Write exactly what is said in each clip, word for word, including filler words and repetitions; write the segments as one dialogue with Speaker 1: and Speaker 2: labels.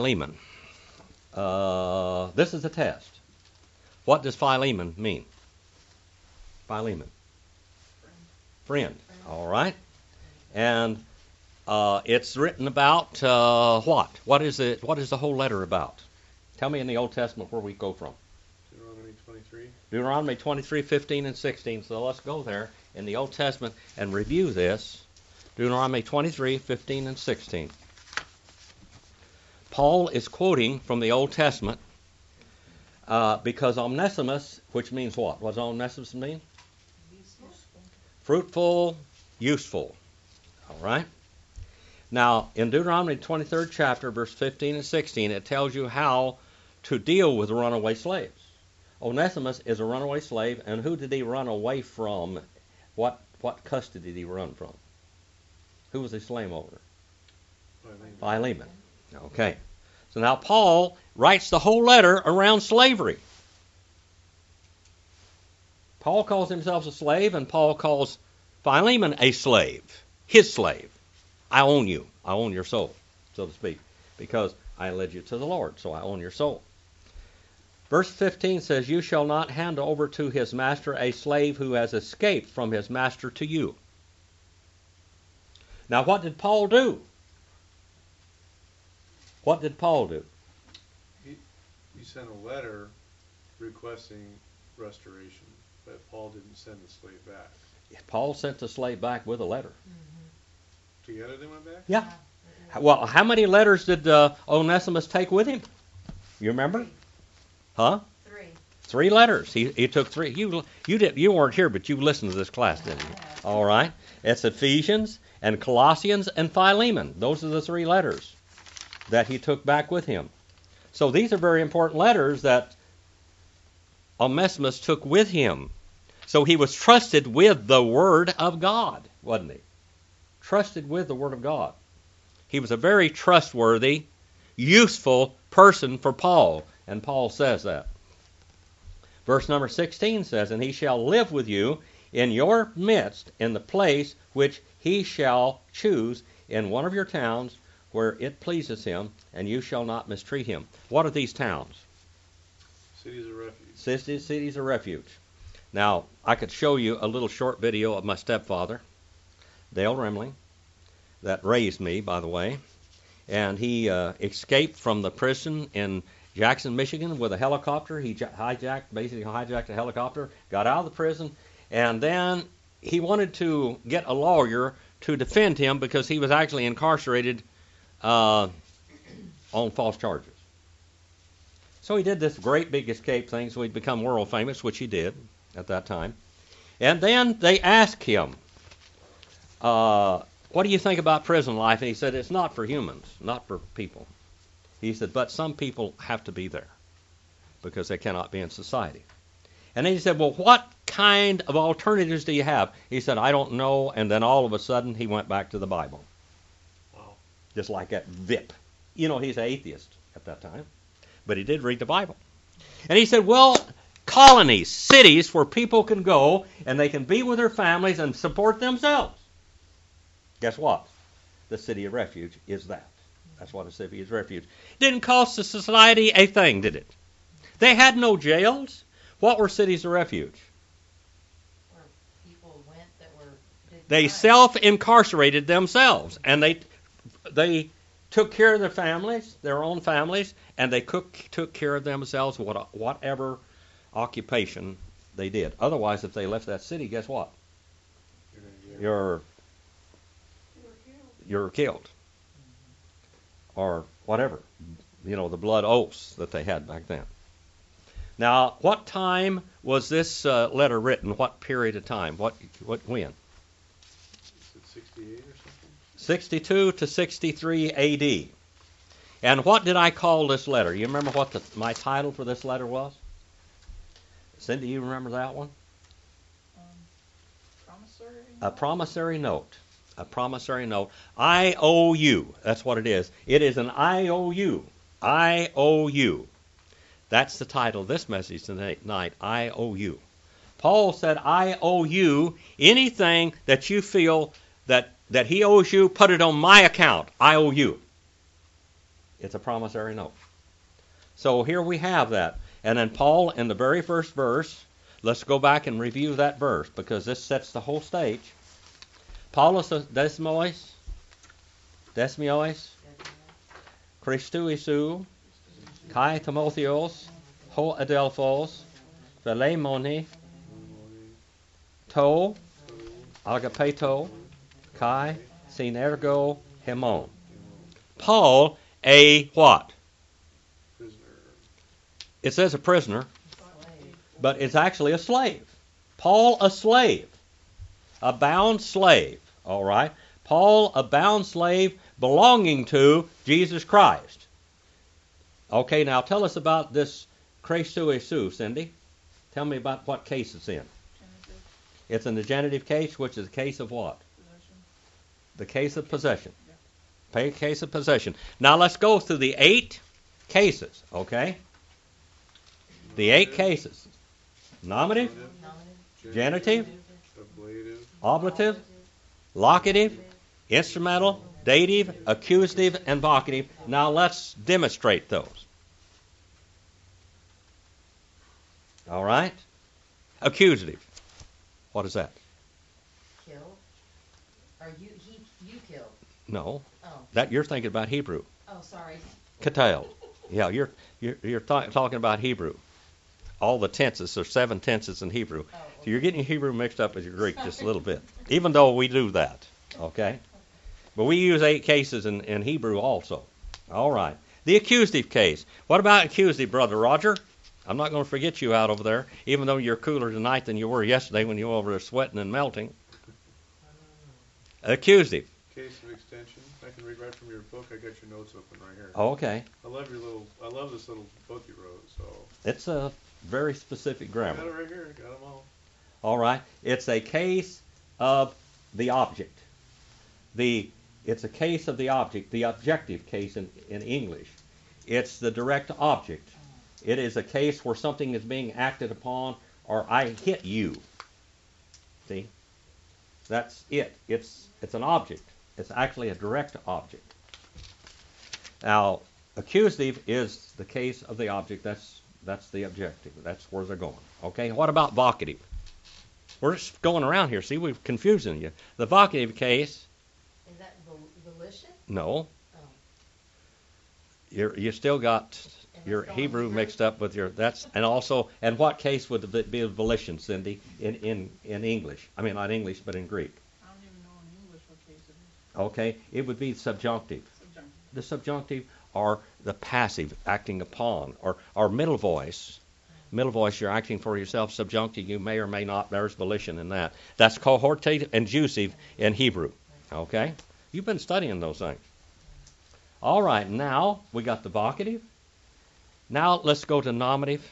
Speaker 1: Philemon. Uh, this is a test. What does Philemon mean? Philemon. Friend. Friend. All right. And uh, it's written about uh, what? What is it? What is the whole letter about? Tell me in the Old Testament where we go from.
Speaker 2: Deuteronomy twenty-three.
Speaker 1: Deuteronomy twenty-three, fifteen, and sixteen. So let's go there in the Old Testament and review this. Deuteronomy twenty-three, fifteen, and sixteen. Paul is quoting from the Old Testament uh, because Onesimus, which means what? What does Onesimus mean?
Speaker 3: Useful.
Speaker 1: Fruitful, useful. All right? Now, in Deuteronomy twenty-third chapter, verse fifteen and sixteen, it tells you how to deal with runaway slaves. Onesimus is a runaway slave, and who did he run away from? What what custody did he run from? Who was his slave owner?
Speaker 2: Philemon.
Speaker 1: Philemon. Okay. So now Paul writes the whole letter around slavery. Paul calls himself a slave, and Paul calls Philemon a slave, his slave. I own you. I own your soul, so to speak, because I led you to the Lord, so I own your soul. Verse fifteen says, "You shall not hand over to his master a slave who has escaped from his master to you." Now, what did Paul do? What did Paul do?
Speaker 2: He, he sent a letter requesting restoration, but Paul didn't send the slave back.
Speaker 1: Paul sent the slave back with a letter.
Speaker 3: Mm-hmm.
Speaker 2: Together they went back?
Speaker 1: Yeah. Well, how many letters did uh, Onesimus take with him? You remember? Huh?
Speaker 3: Three.
Speaker 1: Three letters. He he took three. You you did you weren't here, but you listened to this class, didn't you? All right. It's Ephesians and Colossians and Philemon. Those are the three letters that he took back with him. So these are very important letters that Onesimus took with him. So he was trusted with the Word of God, wasn't he? Trusted with the Word of God. He was a very trustworthy, useful person for Paul, and Paul says that. Verse number sixteen says, "And he shall live with you in your midst in the place which he shall choose in one of your towns where it pleases him, and you shall not mistreat him." What are these towns?
Speaker 2: Cities of refuge.
Speaker 1: Cities, cities of refuge. Now, I could show you a little short video of my stepfather, Dale Remling, that raised me, by the way. And he uh, escaped from the prison in Jackson, Michigan with a helicopter. He hijacked, basically hijacked a helicopter, got out of the prison, and then he wanted to get a lawyer to defend him because he was actually incarcerated uh, on false charges. So he did this great big escape thing, so he'd become world famous, which he did at that time. And then they asked him, uh, what do you think about prison life? And he said, it's not for humans, not for people. He said, but some people have to be there because they cannot be in society. And then he said, well, what kind of alternatives do you have? He said, I don't know. And then all of a sudden, he went back to the Bible.
Speaker 2: Wow.
Speaker 1: Just like that Vip. You know, he's an atheist at that time, but he did read the Bible. And he said, well, colonies, cities where people can go and they can be with their families and support themselves. Guess what? The city of refuge is that. That's what a city of refuge. It didn't cost the society a thing, did it? They had no jails. What were cities of refuge?
Speaker 3: Where people went that were... did
Speaker 1: They
Speaker 3: crime.
Speaker 1: self-incarcerated themselves, and they they took care of their families, their own families, and they cook, took care of themselves, what, whatever occupation they did. Otherwise, if they left that city, guess what?
Speaker 2: You're gonna get-
Speaker 1: You're you're killed, or whatever. You know, the blood oaths that they had back then. Now, what time was this uh, letter written? What period of time? What what when?
Speaker 2: Is it sixty-eight or something?
Speaker 1: sixty-two to sixty-three A D. And what did I call this letter? You remember what the, my title for this letter was? Cindy, you remember that one?
Speaker 3: Um, promissory
Speaker 1: A
Speaker 3: note?
Speaker 1: promissory note. A promissory note. I O U. That's what it is. It is an I O U. I O U. That's the title of this message tonight. I O U. Paul said, I owe you anything that you feel that, that he owes you, put it on my account. I owe you. It's a promissory note. So here we have that. And then Paul, in the very first verse, let's go back and review that verse because this sets the whole stage. Paulus desmois, desmois, Christou kai Timotheos, ho adelphos, philemoni, to, agapeto, kai, synergo, hemon. Paul, a what?
Speaker 2: Prisoner.
Speaker 1: It says a prisoner, but it's actually a slave. Paul, a slave. A bound slave. All right? Paul, a bound slave belonging to Jesus Christ. Okay, now tell us about this Christou Jesu, Cindy. Tell me about what case it's in.
Speaker 4: Genitive.
Speaker 1: It's in the genitive case, which is the case of what?
Speaker 4: Possession.
Speaker 1: The case of possession.
Speaker 4: Yeah.
Speaker 1: Pay case of possession. Now let's go through the eight cases, okay? The eight cases. Nominative, genitive,
Speaker 2: Ablative.
Speaker 1: ablative, locative, instrumental, dative, accusative, and vocative. Now let's demonstrate those. All right? Accusative. What is that?
Speaker 3: Kill? Or you, he, you killed?
Speaker 1: No.
Speaker 3: Oh,
Speaker 1: That you're thinking about Hebrew.
Speaker 3: oh, sorry.
Speaker 1: Katel. Yeah, you're you're, you're th- talking about Hebrew. All the tenses, there's seven tenses in Hebrew.
Speaker 3: Oh,
Speaker 1: So you're getting your Hebrew mixed up with your Greek just a little bit, even though we do that, okay? But we use eight cases in, in Hebrew also. All right. The accusative case. What about accusative, Brother Roger? I'm not going to forget you out over there, even though you're cooler tonight than you were yesterday when you were over there sweating and melting. Accusative.
Speaker 2: Case of extension. I can read right from your book. I got your notes open right here.
Speaker 1: Okay.
Speaker 2: I love your little. I love this little book you wrote. So.
Speaker 1: It's a very specific
Speaker 2: I
Speaker 1: grammar.
Speaker 2: got it right here. Got them all.
Speaker 1: All right. It's a case of the object. The it's a case of the object, the objective case in, in English. It's the direct object. It is a case where something is being acted upon, or I hit you. See? That's it. It's it's an object. It's actually a direct object. Now, accusative is the case of the object. That's that's the objective. That's where they're going. Okay. What about vocative? We're just going around here. See, we're confusing you. The vocative case,
Speaker 3: Is that vol- volition?
Speaker 1: no.
Speaker 3: Oh.
Speaker 1: You're you still got
Speaker 3: And
Speaker 1: your
Speaker 3: it's going
Speaker 1: Hebrew
Speaker 3: Hebrew?
Speaker 1: mixed up with your that's and also and what case would it be a volition, Cindy, in, in, in English? I mean not English but in Greek.
Speaker 4: I don't even know in English what case it is.
Speaker 1: Okay, it would be subjunctive.
Speaker 4: Subjunctive.
Speaker 1: The subjunctive are the passive acting upon, or or middle voice. Middle voice, you're acting for yourself. Subjunctive, you may or may not. There's volition in that. That's cohortative and jussive in Hebrew. Okay, you've been studying those things. All right, now we got the vocative. Now let's go to nominative.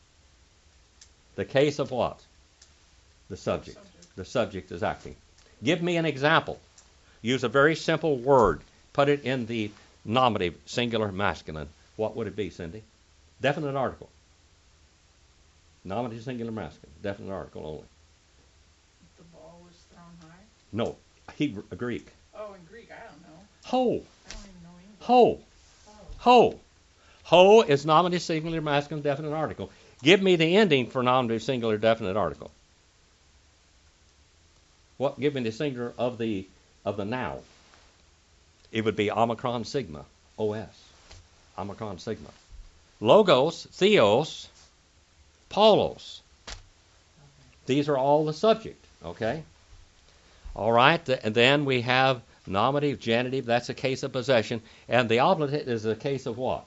Speaker 1: The case of what? The subject.
Speaker 4: Subject.
Speaker 1: The subject is acting. Give me an example. Use a very simple word. Put it in the nominative, singular, masculine. What would it be, Cindy? Definite article. Nominative, singular, masculine. Definite article only.
Speaker 4: The ball was thrown high.
Speaker 1: No, Hebrew, Greek.
Speaker 4: Oh, in Greek, I don't know.
Speaker 1: Ho,
Speaker 4: I don't even know English.
Speaker 1: ho,
Speaker 3: Oh.
Speaker 1: ho. Ho is nominative, singular, masculine, definite article. Give me the ending for nominative, singular, definite article. What? Give me the singular of the of the noun. It would be omicron sigma, O S. Omicron sigma. Logos, theos, Paulos. These are all the subject, okay? All right, th- and then we have nominative, genitive, that's a case of possession, and the oblative is a case of what?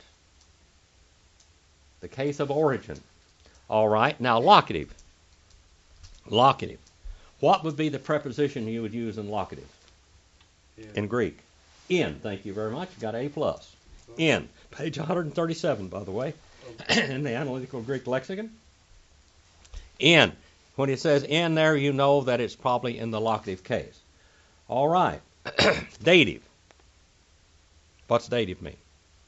Speaker 1: The case of origin. All right, now locative. Locative. What would be the preposition you would use in locative
Speaker 2: Yeah.
Speaker 1: in Greek? In, thank you very much, you got A plus. In, page one thirty-seven, by the way, in the Analytical Greek Lexicon. In. When it says in there, you know that it's probably in the locative case. All right. Dative. What's dative mean?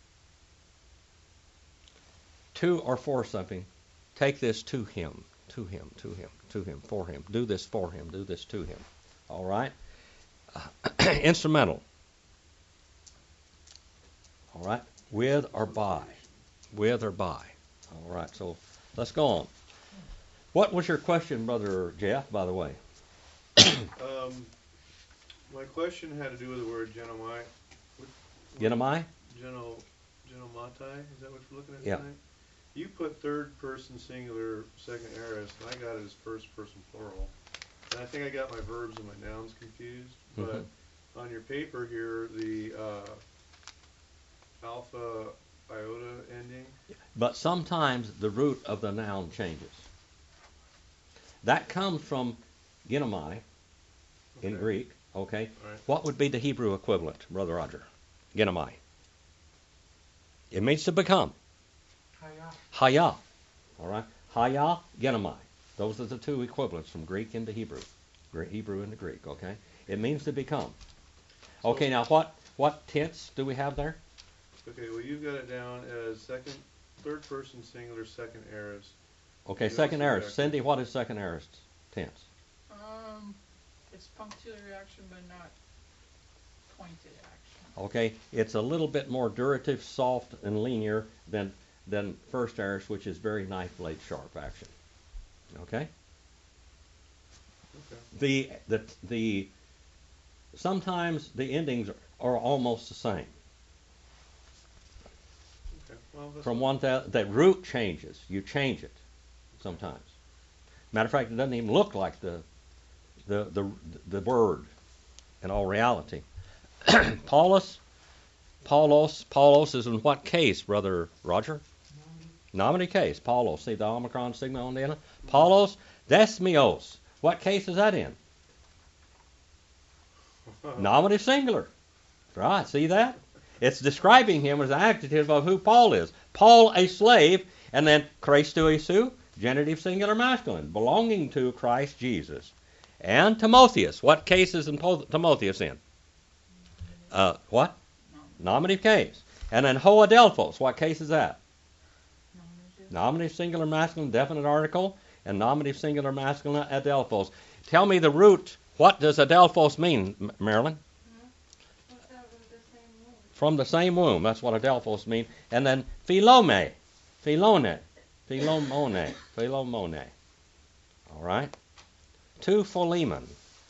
Speaker 1: To or for something. Take this to him, to him, to him, to him, for him. Do this for him, do this to him. All right. Uh, instrumental. All right. With or by. With or by. All right, so let's go on. What was your question, Brother Jeff, by the way?
Speaker 2: Um, my question had to do with the word genomai.
Speaker 1: Genomai?
Speaker 2: Geno, genomatai, is that what you're looking at
Speaker 1: Yeah.
Speaker 2: tonight? You put third person singular, second aorist, and I got it as first person plural. And I think I got my verbs and my nouns confused, but
Speaker 1: Mhm.
Speaker 2: on your paper here, the uh, alpha iota ending,
Speaker 1: But sometimes the root of the noun changes. That comes from genomai in
Speaker 2: Okay.
Speaker 1: Greek, okay?
Speaker 2: All right.
Speaker 1: What would be the Hebrew equivalent, Brother Roger? Genomai. It means to become.
Speaker 5: Haya.
Speaker 1: Haya. All right? Haya, genomai. Those are the two equivalents from Greek into Hebrew. Gre- Hebrew into Greek, okay? It means to become. Okay, now what, what tense do we have there?
Speaker 2: Okay, well, you've got it down as second, third person singular, second aorist.
Speaker 1: Okay,
Speaker 2: You
Speaker 1: second
Speaker 2: also
Speaker 1: aorist.
Speaker 2: got-
Speaker 1: Cindy, what is second aorist tense?
Speaker 4: Um, it's punctiliar action, but not pointed action.
Speaker 1: Okay, it's a little bit more durative, soft, and linear than than first aorist, which is very knife blade sharp action. Okay.
Speaker 2: Okay.
Speaker 1: The the the sometimes the endings are almost the same.
Speaker 2: Okay. Well, that's
Speaker 1: From one to the root changes. You change it sometimes. Matter of fact, it doesn't even look like the the the the word in all reality. Paulus, Paulos, Paulos is in what case, Brother Roger? Nominee case. Paulos. See the omicron signal on the end? Paulos, desmios. What case is that in? Nominative singular. Right, see that? It's describing him as an adjective of who Paul is. Paul, a slave, and then Christou, genitive singular masculine, belonging to Christ Jesus. And Timotheus. What case is in Timotheus in? Uh, what? Nominative case. And then Hoadelphos. What case is that?
Speaker 4: Nominative.
Speaker 1: Nominative singular masculine definite article and nominative singular masculine adelphos. Tell me the root. What does adelphos mean, M- Marilyn? From the same womb. That's what adelphos mean. And then philome. Philone. Philomone. Philomone. All right. To Philemon.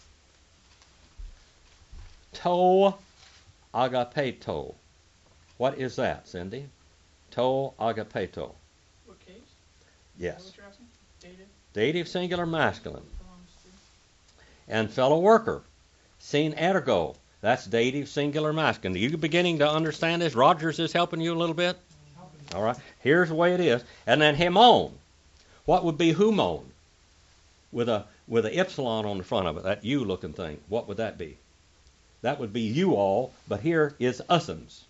Speaker 1: To agapeto. What is that, Cindy? To agapeto.
Speaker 4: What case? Is that
Speaker 1: Yes.
Speaker 4: what you're asking? Dative?
Speaker 1: Dative singular masculine.
Speaker 4: Belongs to.
Speaker 1: And fellow worker. Sin ergo. That's dative singular masculine. Are you beginning to understand this? Rogers is helping you a little bit? All right. Here's the way it is. And then hemon. What would be humon? With a with an epsilon on the front of it, that you looking thing. What would that be? That would be you all, but here is usins.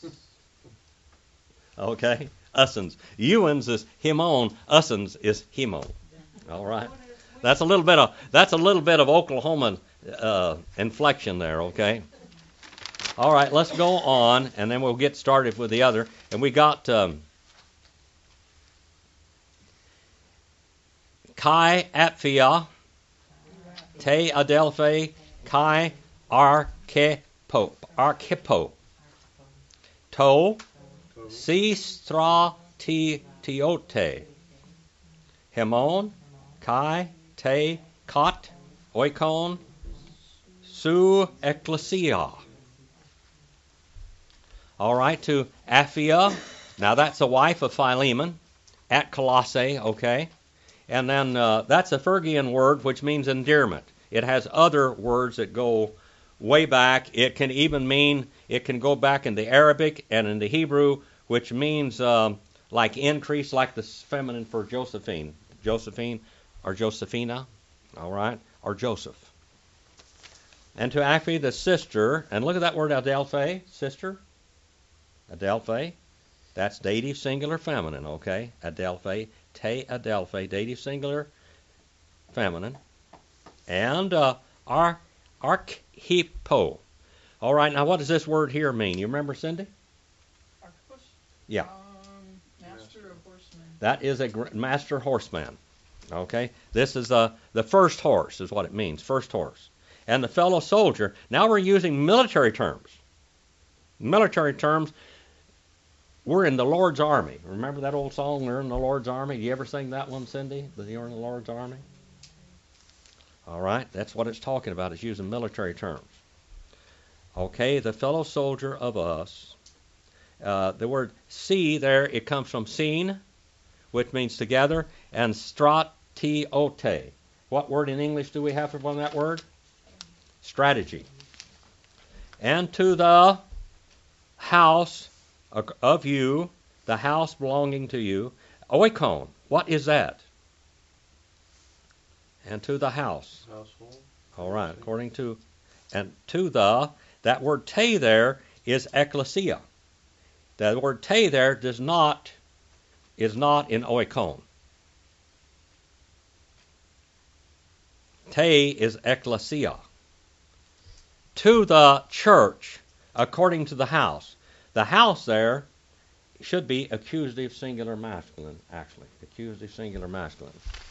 Speaker 1: Okay? Usins. Euans is hemon, usins is hemo. All right. That's a little bit of that's a little bit of Oklahoma uh, inflection there, okay? All right, let's go on, and then we'll get started with the other. And we got um, Kai Apphia, Te Adelphi, Kai Archepo, Archipo, To, Si Stra Ti Tiote, Hemon, Kai, Te, Kot, Oikon, Su Ecclesia. All right, to Apphia. Now that's a wife of Philemon at Colossae, okay? And then uh, that's a Phrygian word which means endearment. It has other words that go way back. It can even mean, it can go back in the Arabic and in the Hebrew, which means um, like increase, like the feminine for Josephine. Josephine or Josephina, all right, or Joseph. And to Apphia, the sister, and look at that word Adelphi, sister. Adelphi, that's dative singular feminine, okay? Adelphi, te Adelphi, dative singular feminine. And uh, ar, archipo. All right, now what does this word here mean? You remember, Cindy?
Speaker 4: Archipus?
Speaker 1: Yeah.
Speaker 4: Um, master of horsemen.
Speaker 1: That is a gr- master horseman, okay? This is uh, the first horse is what it means, first horse. And the fellow soldier. Now we're using military terms. Military terms. we're in the Lord's army. Remember that old song, We're in the Lord's army? You ever sing that one, Cindy? That you're in the Lord's army? All right, that's what it's talking about. It's using military terms. Okay, the fellow soldier of us. Uh, the word see there, it comes from seen, which means together, and stratiote. What word in English do we have for that word? Strategy. And to the house of you, the house belonging to you, oikon. What is that? And to the house.
Speaker 2: Household.
Speaker 1: All right, according to, and to the, that word te there is ecclesia. The word te there does not, is not in oikon. Te is ecclesia. To the church, according to the house. The house there should be accusative singular masculine, actually. Accusative singular masculine.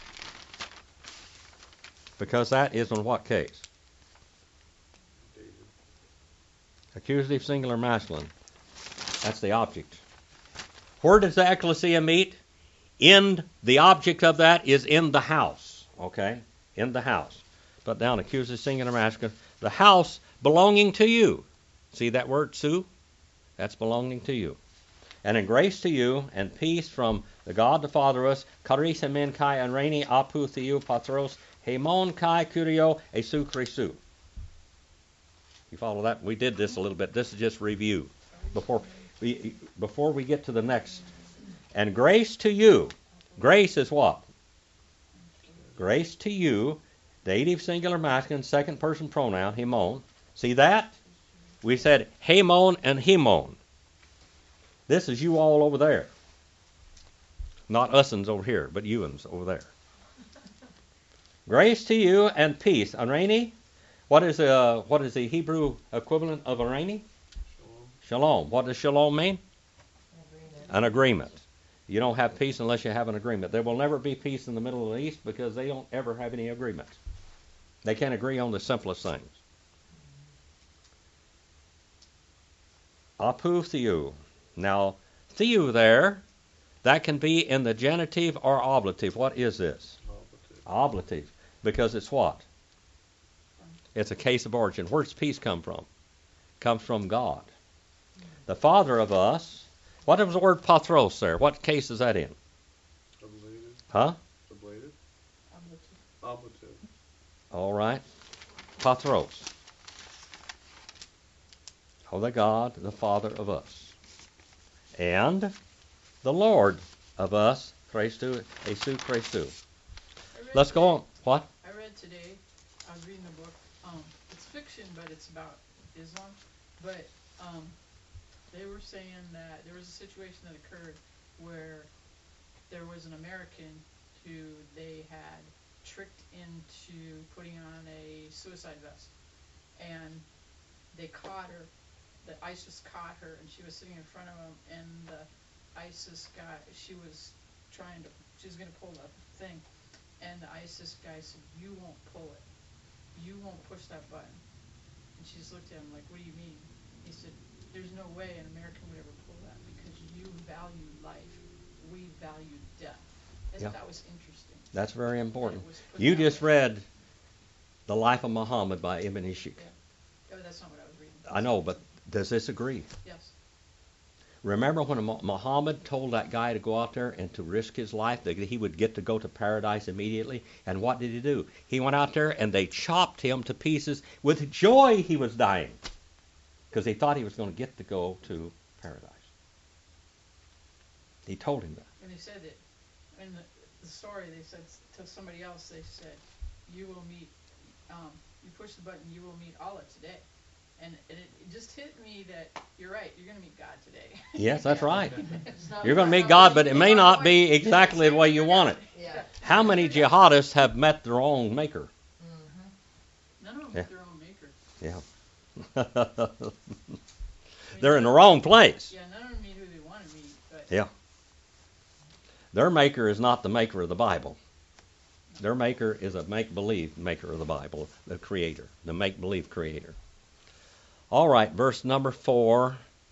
Speaker 1: Because that is in what case?
Speaker 2: David.
Speaker 1: Accusative singular masculine. That's the object. Where does the ecclesia meet? In the object of that is in the house. Okay? In the house. Put down accusative singular masculine. The house belonging to you. See that word, Sue? That's belonging to you. And in grace to you and peace from the God the Father of us, charis emen kai anreni apu theou patros, hemon kai kurio esu Christou. You follow that? We did this a little bit. This is just review. Before we, before we get to the next. And grace to you. Grace is what? Grace to you. Dative singular masculine, second person pronoun, hemon. See that? We said hemon and hemon. This is you all over there. Not us'uns over here, but you'uns over there. Grace to you and peace. Arani, what is uh, what is the Hebrew equivalent of arani?
Speaker 2: Shalom.
Speaker 1: Shalom. What does shalom mean?
Speaker 3: Agreement.
Speaker 1: An agreement. You don't have peace unless you have an agreement. There will never be peace in the Middle East because they don't ever have any agreement. They can't agree on the simplest things. Apu theou. Now, theou there, that can be in the genitive or ablative. What is this?
Speaker 2: Operative.
Speaker 1: Ablative. Because it's what? It's a case of origin. Where does peace come from? Comes from God. The Father of us. What is the word patros there? What case is that in?
Speaker 2: Ablative.
Speaker 1: Huh?
Speaker 2: Ablative.
Speaker 4: Ablative.
Speaker 2: Ablative.
Speaker 1: All right. Patros. Oh, the God, the Father of us. And the Lord of us, Christou, Esu Christou.
Speaker 4: I read
Speaker 1: Let's go
Speaker 4: today-
Speaker 1: on. What?
Speaker 4: I read today, I was reading a book, um, it's fiction, but it's about Islam, but, um, they were saying that there was a situation that occurred where there was an American who they had tricked into putting on a suicide vest, and they caught her, the ISIS caught her, and she was sitting in front of them, and the ISIS guy, she was trying to, she was gonna pull the thing, and the ISIS guy said, "You won't pull it. You won't push that button." And she just looked at him like, "What do you mean?" He said, "There's no way an American would ever pull that because you value life. We value death." I
Speaker 1: Yeah.
Speaker 4: thought that was interesting.
Speaker 1: That's very
Speaker 4: that
Speaker 1: important.
Speaker 4: it was put
Speaker 1: You
Speaker 4: that
Speaker 1: just
Speaker 4: way.
Speaker 1: read The Life of Muhammad by Ibn Ishaq.
Speaker 4: Oh, that's not what I was reading.
Speaker 1: I know, but does this agree?
Speaker 4: Yes.
Speaker 1: Remember when Mu- Muhammad told that guy to go out there and to risk his life, that he would get to go to paradise immediately? And what did he do? He went out there and they chopped him to pieces. With joy he was dying because he thought he was going to get to go to paradise. He told him that.
Speaker 4: And they said that in the, the story, they said s- to somebody else, they said, "You will meet, um, you push the button, you will meet Allah today." And, and it, it just hit me that you're right, you're going to meet God today.
Speaker 1: Yes, that's right.
Speaker 3: It's not-
Speaker 1: You're going to
Speaker 3: it's
Speaker 1: meet
Speaker 3: not
Speaker 1: God,
Speaker 3: what
Speaker 1: but
Speaker 3: you
Speaker 1: it may
Speaker 3: think
Speaker 1: not
Speaker 3: I'm
Speaker 1: be
Speaker 3: going.
Speaker 1: exactly the way you want it.
Speaker 3: Yeah.
Speaker 1: How many jihadists have met their own maker?
Speaker 3: Mhm.
Speaker 4: None of them
Speaker 1: Yeah.
Speaker 4: meet their own maker.
Speaker 1: Yeah.
Speaker 4: I mean,
Speaker 1: They're in the
Speaker 4: none-
Speaker 1: wrong place.
Speaker 4: Yeah, none of them meet who they want to meet, but
Speaker 1: Yeah. Their maker is not the maker of the Bible. Their maker is a make-believe maker of the Bible, the creator, the make-believe creator. All right, verse number four.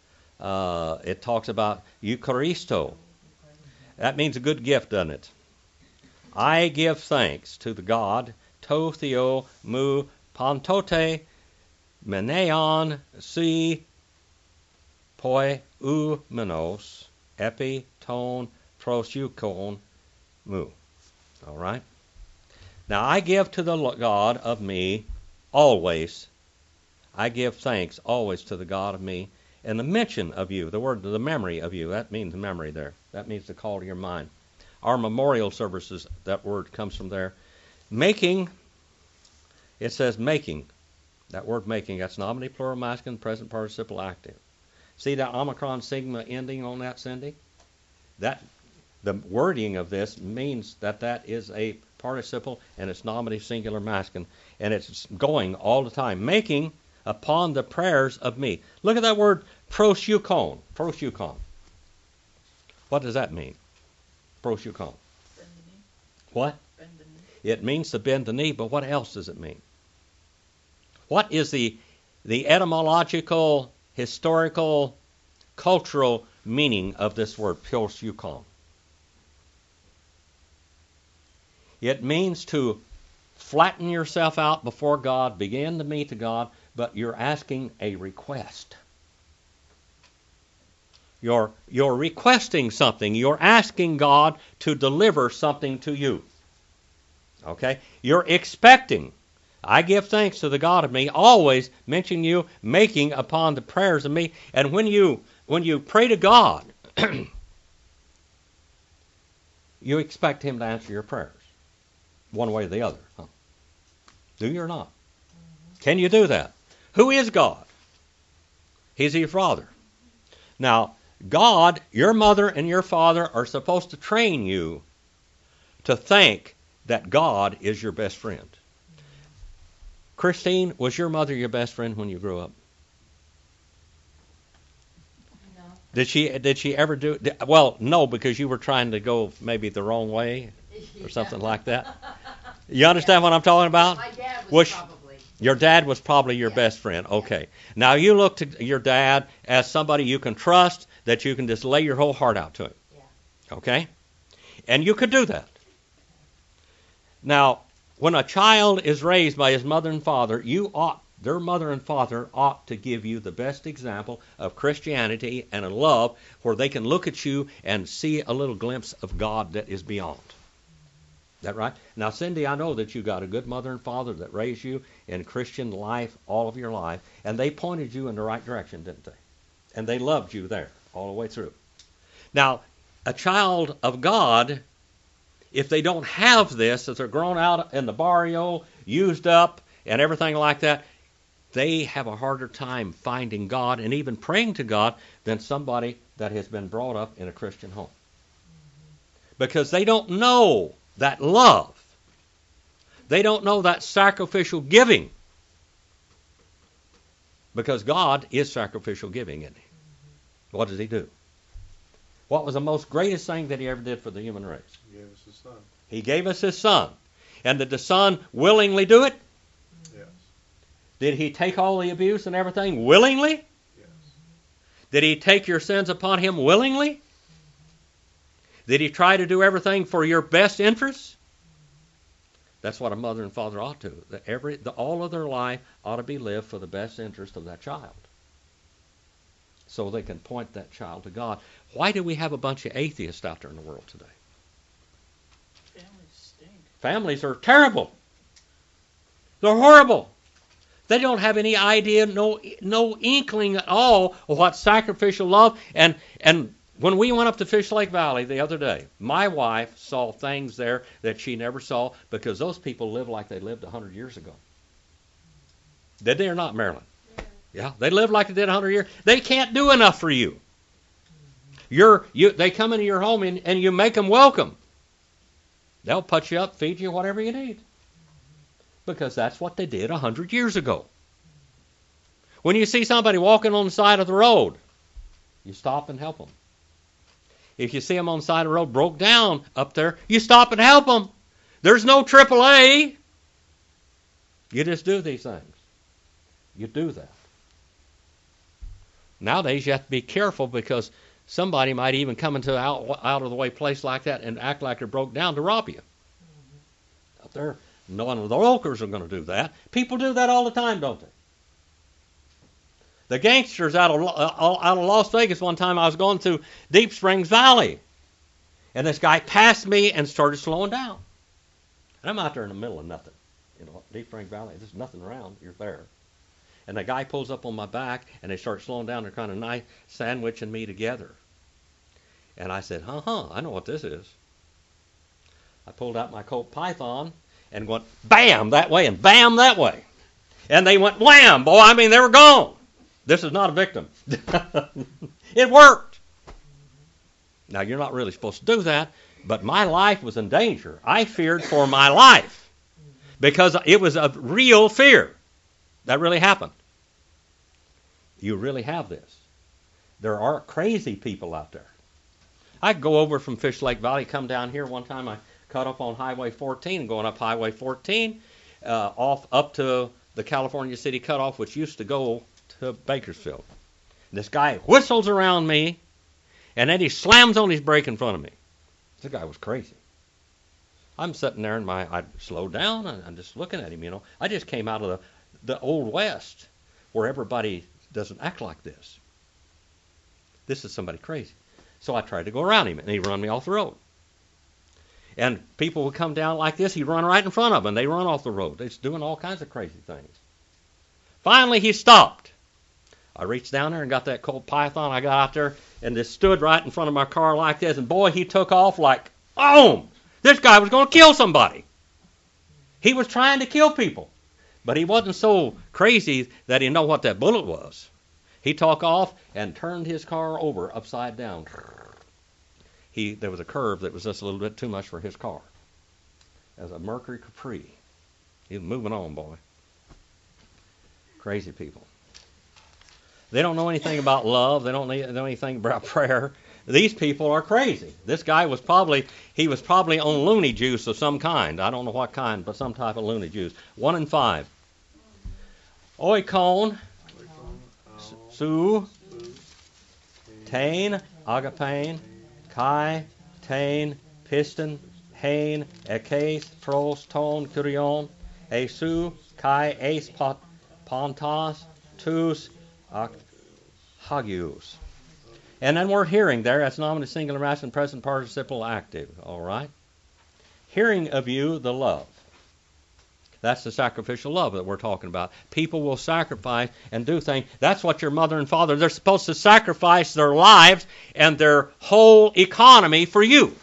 Speaker 1: Uh, it talks about Eucharisto. That means a good gift, doesn't it? I give thanks to the God, to theo mu pantote meneon si poi u menos epi ton proseuchon mu. All right? Now I give to the God of me always. I give thanks always to the God of me. And the mention of you, the word, the memory of you, that means the memory there. That means to call to your mind. Our memorial services, that word comes from there. Making, it says making. That word making, that's nominative plural masculine, present participle active. See that omicron sigma ending on that, Cindy? That, the wording of this means that that is a participle and it's nominative singular masculine. And it's going all the time. Making upon the prayers of me. Look at that word proseuchon. Proseuchon. What does that mean? Proseuchon.
Speaker 4: Bend the knee.
Speaker 1: What?
Speaker 4: Bend the knee.
Speaker 1: It means to bend the knee, but what else does it mean? What is the the etymological, historical, cultural meaning of this word, proseuchon? It means to flatten yourself out before God, begin to meet to God, but you're asking a request. You're, you're requesting something. You're asking God to deliver something to you. Okay? You're expecting. I give thanks to the God of me, always mention you, making upon the prayers of me. And when you when you pray to God, you expect Him to answer your prayers, one way or the other. Huh? Do you or not? Can you do that? Who is God? He's your Father. Now, God, your mother and your father are supposed to train you to think that God is your best friend. Christine, was your mother your best friend when you grew up?
Speaker 3: No.
Speaker 1: Did she did she ever do it? Well, no, because you were trying to go maybe the wrong way or something like that. You understand
Speaker 3: Yeah.
Speaker 1: what I'm talking about?
Speaker 3: My dad was
Speaker 1: Was-
Speaker 3: probably.
Speaker 1: Your dad was probably your
Speaker 3: Yeah.
Speaker 1: best friend. Okay. Now you look to your dad as somebody you can trust, that you can just lay your whole heart out to him.
Speaker 3: Yeah.
Speaker 1: Okay? And you could do that. Now, when a child is raised by his mother and father, you ought, their mother and father ought to give you the best example of Christianity and a love where they can look at you and see a little glimpse of God that is beyond. Is that right? Now, Cindy, I know that you got a good mother and father that raised you in Christian life all of your life, and they pointed you in the right direction, didn't they? And they loved you there all the way through. Now, a child of God, if they don't have this, as they're grown out in the barrio, used up, and everything like that, they have a harder time finding God and even praying to God than somebody that has been brought up in a Christian home. Because they don't know that love. They don't know that sacrificial giving. Because God is sacrificial giving, isn't He? What does He do? What was the most greatest thing that He ever did for the human race?
Speaker 2: He gave us His Son.
Speaker 1: He gave us His Son. And did the Son willingly do it?
Speaker 2: Yes.
Speaker 1: Did He take all the abuse and everything willingly?
Speaker 2: Yes.
Speaker 1: Did He take your sins upon Him willingly? Did He try to do everything for your best interests? That's what a mother and father ought to. That every, the, all of their life ought to be lived for the best interest of that child. So they can point that child to God. Why do we have a bunch of atheists out there in the world today?
Speaker 4: Families stink.
Speaker 1: Families are terrible. They're horrible. They don't have any idea, no no inkling at all of what sacrificial love. And and when we went up to Fish Lake Valley the other day, my wife saw things there that she never saw because those people lived like they lived one hundred years ago. Did they or not, Marilyn?
Speaker 3: Yeah.
Speaker 1: Yeah, they live like they did one hundred years. They can't do enough for you. You're, you, they come into your home and, and you make them welcome. They'll put you up, feed you, whatever you need. Because that's what they did one hundred years ago. When you see somebody walking on the side of the road, you stop and help them. If you see them on the side of the road broke down up there, you stop and help them. There's no triple A. You just do these things. You do that. Nowadays, you have to be careful because somebody might even come into an out, out of the way place like that and act like they're broke down to rob you. Up there, none of the locals are going to do that. People do that all the time, don't they? The gangsters out of uh, out of Las Vegas one time, I was going through Deep Springs Valley, and this guy passed me and started slowing down. And I'm out there in the middle of nothing. You know, Deep Springs Valley, there's nothing around. You're there. And the guy pulls up on my back, and they start slowing down. They're kind of nice, sandwiching me together. And I said, huh-huh, I know what this is. I pulled out my Colt Python and went bam that way and bam that way. And they went wham, boy, I mean, they were gone. This is not a victim. It worked. Now, you're not really supposed to do that, but my life was in danger. I feared for my life because it was a real fear. That really happened. You really have this. There are crazy people out there. I could go over from Fish Lake Valley, come down here. One time I cut up on Highway fourteen and going up Highway fourteen uh, off up to the California City cutoff, which used to go to Bakersfield. And this guy whistles around me, and then he slams on his brake in front of me. This guy was crazy. I'm sitting there, and my I slowed down, and I'm just looking at him. You know, I just came out of the the Old West, where everybody doesn't act like this. This is somebody crazy. So I tried to go around him, and he run me off the road. And people would come down like this, he'd run right in front of them, and they run off the road. They're doing all kinds of crazy things. Finally, he stopped. I reached down there and got that Colt Python. I got out there and just stood right in front of my car like this, and boy, he took off like, boom! This guy was going to kill somebody. He was trying to kill people. But he wasn't so crazy that he knew what that bullet was. He took off and turned his car over upside down. He there was a curve that was just a little bit too much for his car. As a Mercury Capri. He was moving on, boy. Crazy people. They don't know anything about love. They don't know anything about prayer. These people are crazy. This guy was probably, he was probably on loony juice of some kind. I don't know what kind, but some type of loony juice. One and five. Oikon, Su, Tain, Agapane, Kai, Tain, Piston, Hain, Ekes, Pros, Ton, Kurion, Esu, Kai, Ace, Pontas, Tus, Hagius. And then we're hearing there, that's nominative, singular, masculine, present participle, active. All right? Hearing of you, the love. That's the sacrificial love that we're talking about. People will sacrifice and do things. That's what your mother and father, they're supposed to sacrifice their lives and their whole economy for you.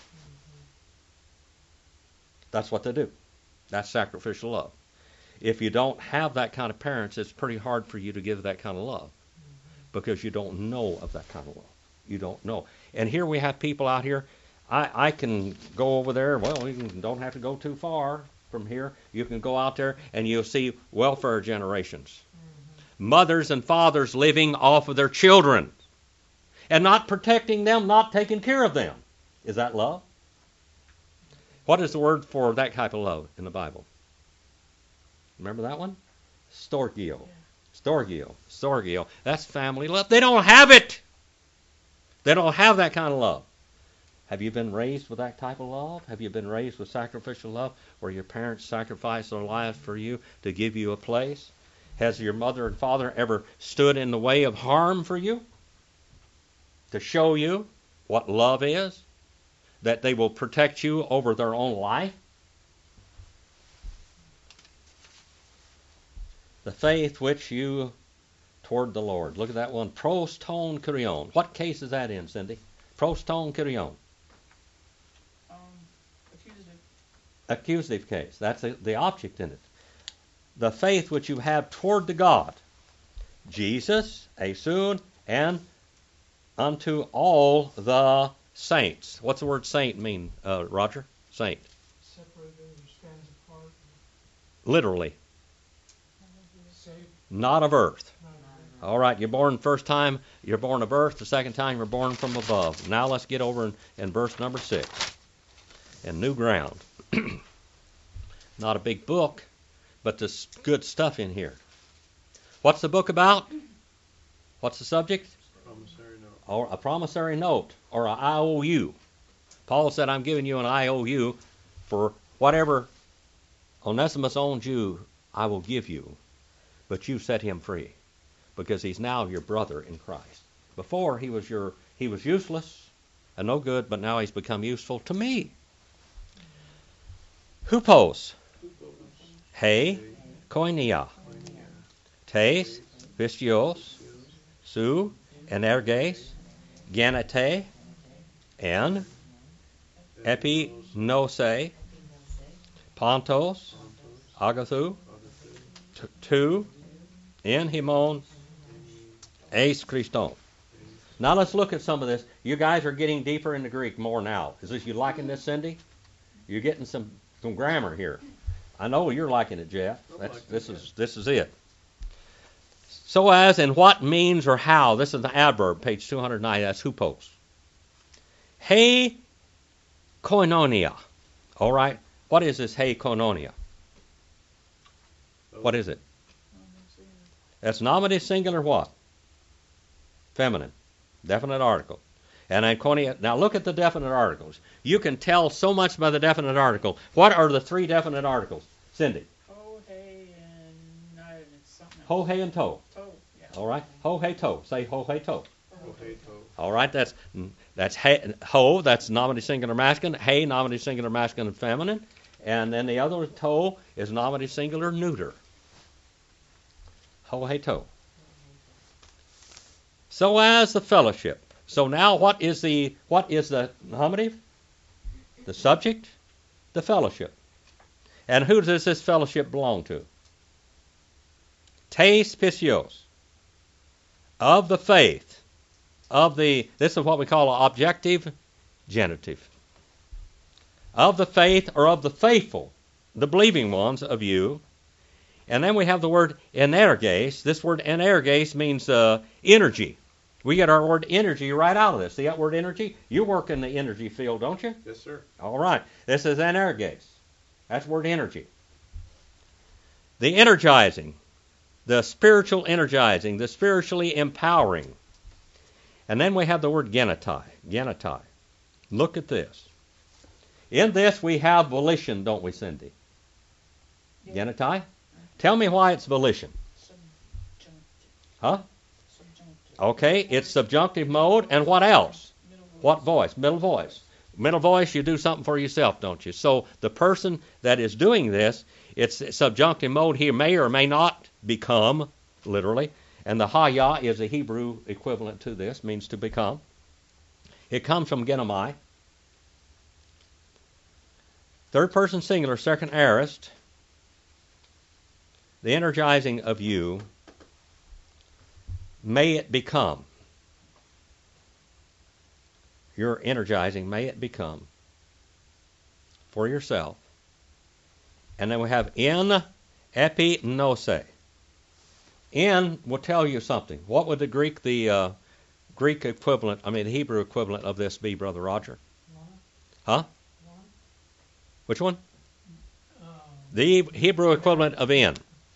Speaker 1: That's what they do. That's sacrificial love. If you don't have that kind of parents, it's pretty hard for you to give that kind of love because you don't know of that kind of love. You don't know. And here we have people out here. I, I can go over there. Well, you don't have to go too far from here. You can go out there and you'll see welfare generations. Mm-hmm. Mothers and fathers living off of their children and not protecting them, not taking care of them. Is that love? What is the word for that type of love in the Bible? Remember that one? Storgio. Storgio. Storgio. That's family love. They don't have it. They don't have that kind of love. Have you been raised with that type of love? Have you been raised with sacrificial love where your parents sacrificed their lives for you to give you a place? Has your mother and father ever stood in the way of harm for you to show you what love is? That they will protect you over their own life? The faith which you toward the Lord. Look at that one. Pros ton kyrion. What case is that in, Cindy? Pros ton kyrion.
Speaker 4: Um, accusative.
Speaker 1: Accusative case. That's the, the object in it. The faith which you have toward the God. Jesus, Asun, and unto all the saints. What's the word saint mean, uh, Roger? Saint.
Speaker 5: Separated or stands apart.
Speaker 1: Literally.
Speaker 5: Saved.
Speaker 1: Not of earth.
Speaker 5: Not
Speaker 1: All right, you're born first time, you're born of earth. The second time, you're born from above. Now let's get over in, in verse number six. And new ground. Not a big book, but there's good stuff in here. What's the book about? What's the subject? or a promissory note, or an I O U. Paul said, I'm giving you an I O U for whatever Onesimus owns you, I will give you. But you set him free, because he's now your brother in Christ. Before, he was your he was useless and no good, but now he's become useful to me. Hupos, he, koinonia, tes, pistios, su, energes, genete, and epinose, pontos, agathu, t- tu, in himon, eis Christon. Now let's look at some of this. You guys are getting deeper into Greek more now. Is this you liking this, Cindy? You're getting some, some grammar here. I know you're liking it, Jeff. That's, this is this is it. So as and what means or how. This is the adverb, page two hundred nine. That's hupos. He koinonia. All right. What is this he koinonia? What is it? That's nominative singular what? Feminine. Definite article. And koinonia. Now look at the definite articles. You can tell so much by the definite article. What are the three definite articles? Cindy.
Speaker 4: Ho, hey, and no, it's something else.
Speaker 1: Ho, hey, and to.
Speaker 4: To, yeah.
Speaker 1: All right. Ho, hey, to. Say ho, hey, to.
Speaker 2: Oh, hey, to.
Speaker 1: All right. That's that's he, ho. That's nominative singular masculine. Hey, nominative singular masculine and feminine. And then the other one, to, is nominative singular neuter. Ho, hey, to. So as the fellowship. So now what is the what is the nominative? The subject? The fellowship. And who does this fellowship belong to? Tes pisios. Of the faith. Of the, this is what we call an objective genitive. Of the faith, or of the faithful, the believing ones of you. And then we have the word energes. This word energes means uh, energy. We get our word energy right out of this. See that word energy? You work in the energy field, don't you?
Speaker 2: Yes, sir.
Speaker 1: All right. This is energes. That's the word energy. The energizing, the spiritual energizing, the spiritually empowering. And then we have the word genetai. Genetai. Look at this. In this we have volition, don't we, Cindy?
Speaker 4: Yeah.
Speaker 1: Genetai? Tell me why it's volition.
Speaker 4: Subjunctive.
Speaker 1: Huh?
Speaker 4: Subjunctive.
Speaker 1: Okay, it's subjunctive mode, and what else?
Speaker 4: Middle voice.
Speaker 1: What voice? Middle voice. Middle voice, you do something for yourself, don't you? So the person that is doing this, it's subjunctive mode here, may or may not become, literally. And the haya is the Hebrew equivalent to this, means to become. It comes from genomai. Third person singular, second aorist. The energizing of you, may it become. Your energizing, may it become for yourself. And then we have in epinose. In will tell you something. What would the Greek, the uh, Greek equivalent, I mean the Hebrew equivalent of this be, Brother Roger? Huh? Which one?
Speaker 5: Um,
Speaker 1: The Hebrew equivalent of in.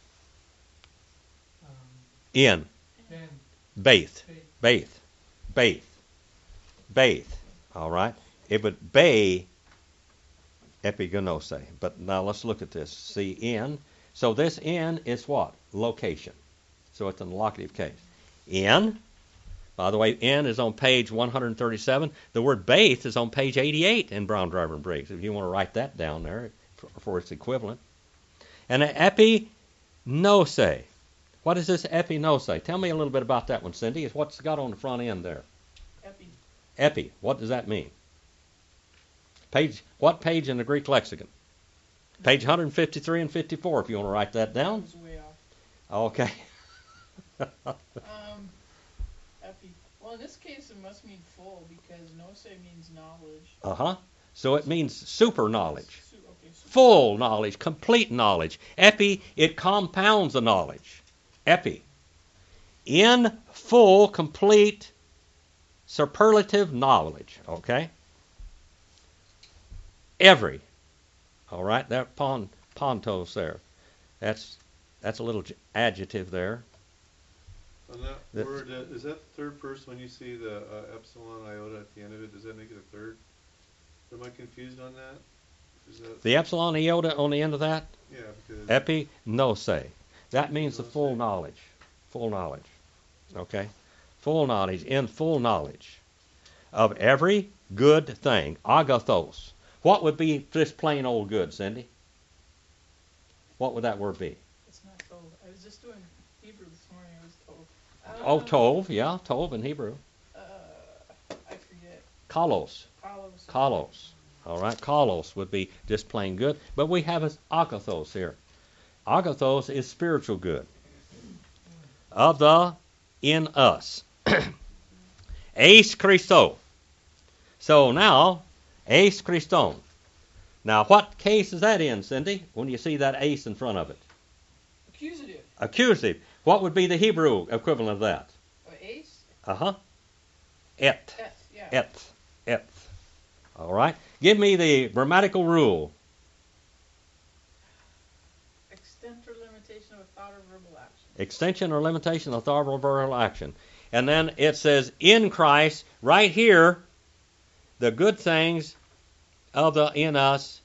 Speaker 5: um,
Speaker 1: In.
Speaker 5: then,
Speaker 1: Baith.
Speaker 5: faith,
Speaker 1: Baith. Baith. Baith. All right. It would be epigonose. But now let's look at this. See, in. So this in is what? Location. So it's an locative case. In. By the way, in is on page one hundred thirty-seven. The word baith is on page eighty-eight in Brown, Driver, and Briggs, if you want to write that down there for, for its equivalent. And an epinose. What is this epinose? Tell me a little bit about that one, Cindy. It's what's got on the front end there.
Speaker 4: Epi.
Speaker 1: Epi. What does that mean? Page. What page in the Greek lexicon? Page one hundred fifty-three and fifty-four, if you want to write that
Speaker 4: That
Speaker 1: down.
Speaker 4: was way off.
Speaker 1: Okay.
Speaker 4: Um, epi. Well, in this case, it must mean full because nose means knowledge.
Speaker 1: Uh-huh. So it means super knowledge.
Speaker 4: Su- okay, so
Speaker 1: Full knowledge, complete knowledge. Epi, it compounds the knowledge. Epi. In full, complete, superlative knowledge. Okay? Every. All right, that pon, pontos there. That's that's a little j- adjective there.
Speaker 2: On that
Speaker 1: The-
Speaker 2: word, uh, is that the third person when you see the uh, epsilon iota at the end of it? Does that make it a third? Am I confused on that? Is that
Speaker 1: The epsilon iota on the end of that,
Speaker 2: yeah? Because
Speaker 1: epi gnose. That means the full
Speaker 2: Gnose.
Speaker 1: knowledge. Full knowledge. Okay? Full knowledge, in full knowledge of every good thing. Agathos. What would be just plain old good, Cindy? What would that word be?
Speaker 4: It's not told. I was just doing Hebrew this morning. I was told.
Speaker 1: Oh,
Speaker 4: Um,
Speaker 1: tov. Yeah, tov in Hebrew.
Speaker 4: Uh, I forget.
Speaker 1: Kalos.
Speaker 4: Kalos.
Speaker 1: Kalos. All right, kalos would be just plain good. But we have as agathos here. Agathos is spiritual good. Of the in us. Eis Christo. So now, Eis Christon. Now, what case is that in, Cindy, when you see that ace in front of it?
Speaker 4: Accusative.
Speaker 1: Accusative. What would be the Hebrew equivalent of that?
Speaker 4: Or ace.
Speaker 1: Uh-huh. Et.
Speaker 4: Et. Yeah.
Speaker 1: Et. Et. All right. Give me the grammatical rule.
Speaker 4: Extent or limitation of a thought or verbal action.
Speaker 1: Extension or limitation of thought or verbal action. And then it says, in Christ, right here, the good things of the in us,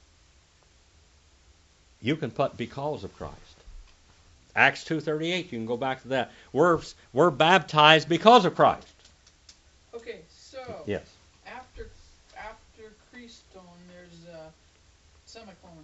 Speaker 1: you can put because of Christ. Acts two thirty-eight, you can go back to that. We're, we're baptized because of Christ.
Speaker 4: Okay, so
Speaker 1: Yes.
Speaker 4: after after Christon, there's a semicolon.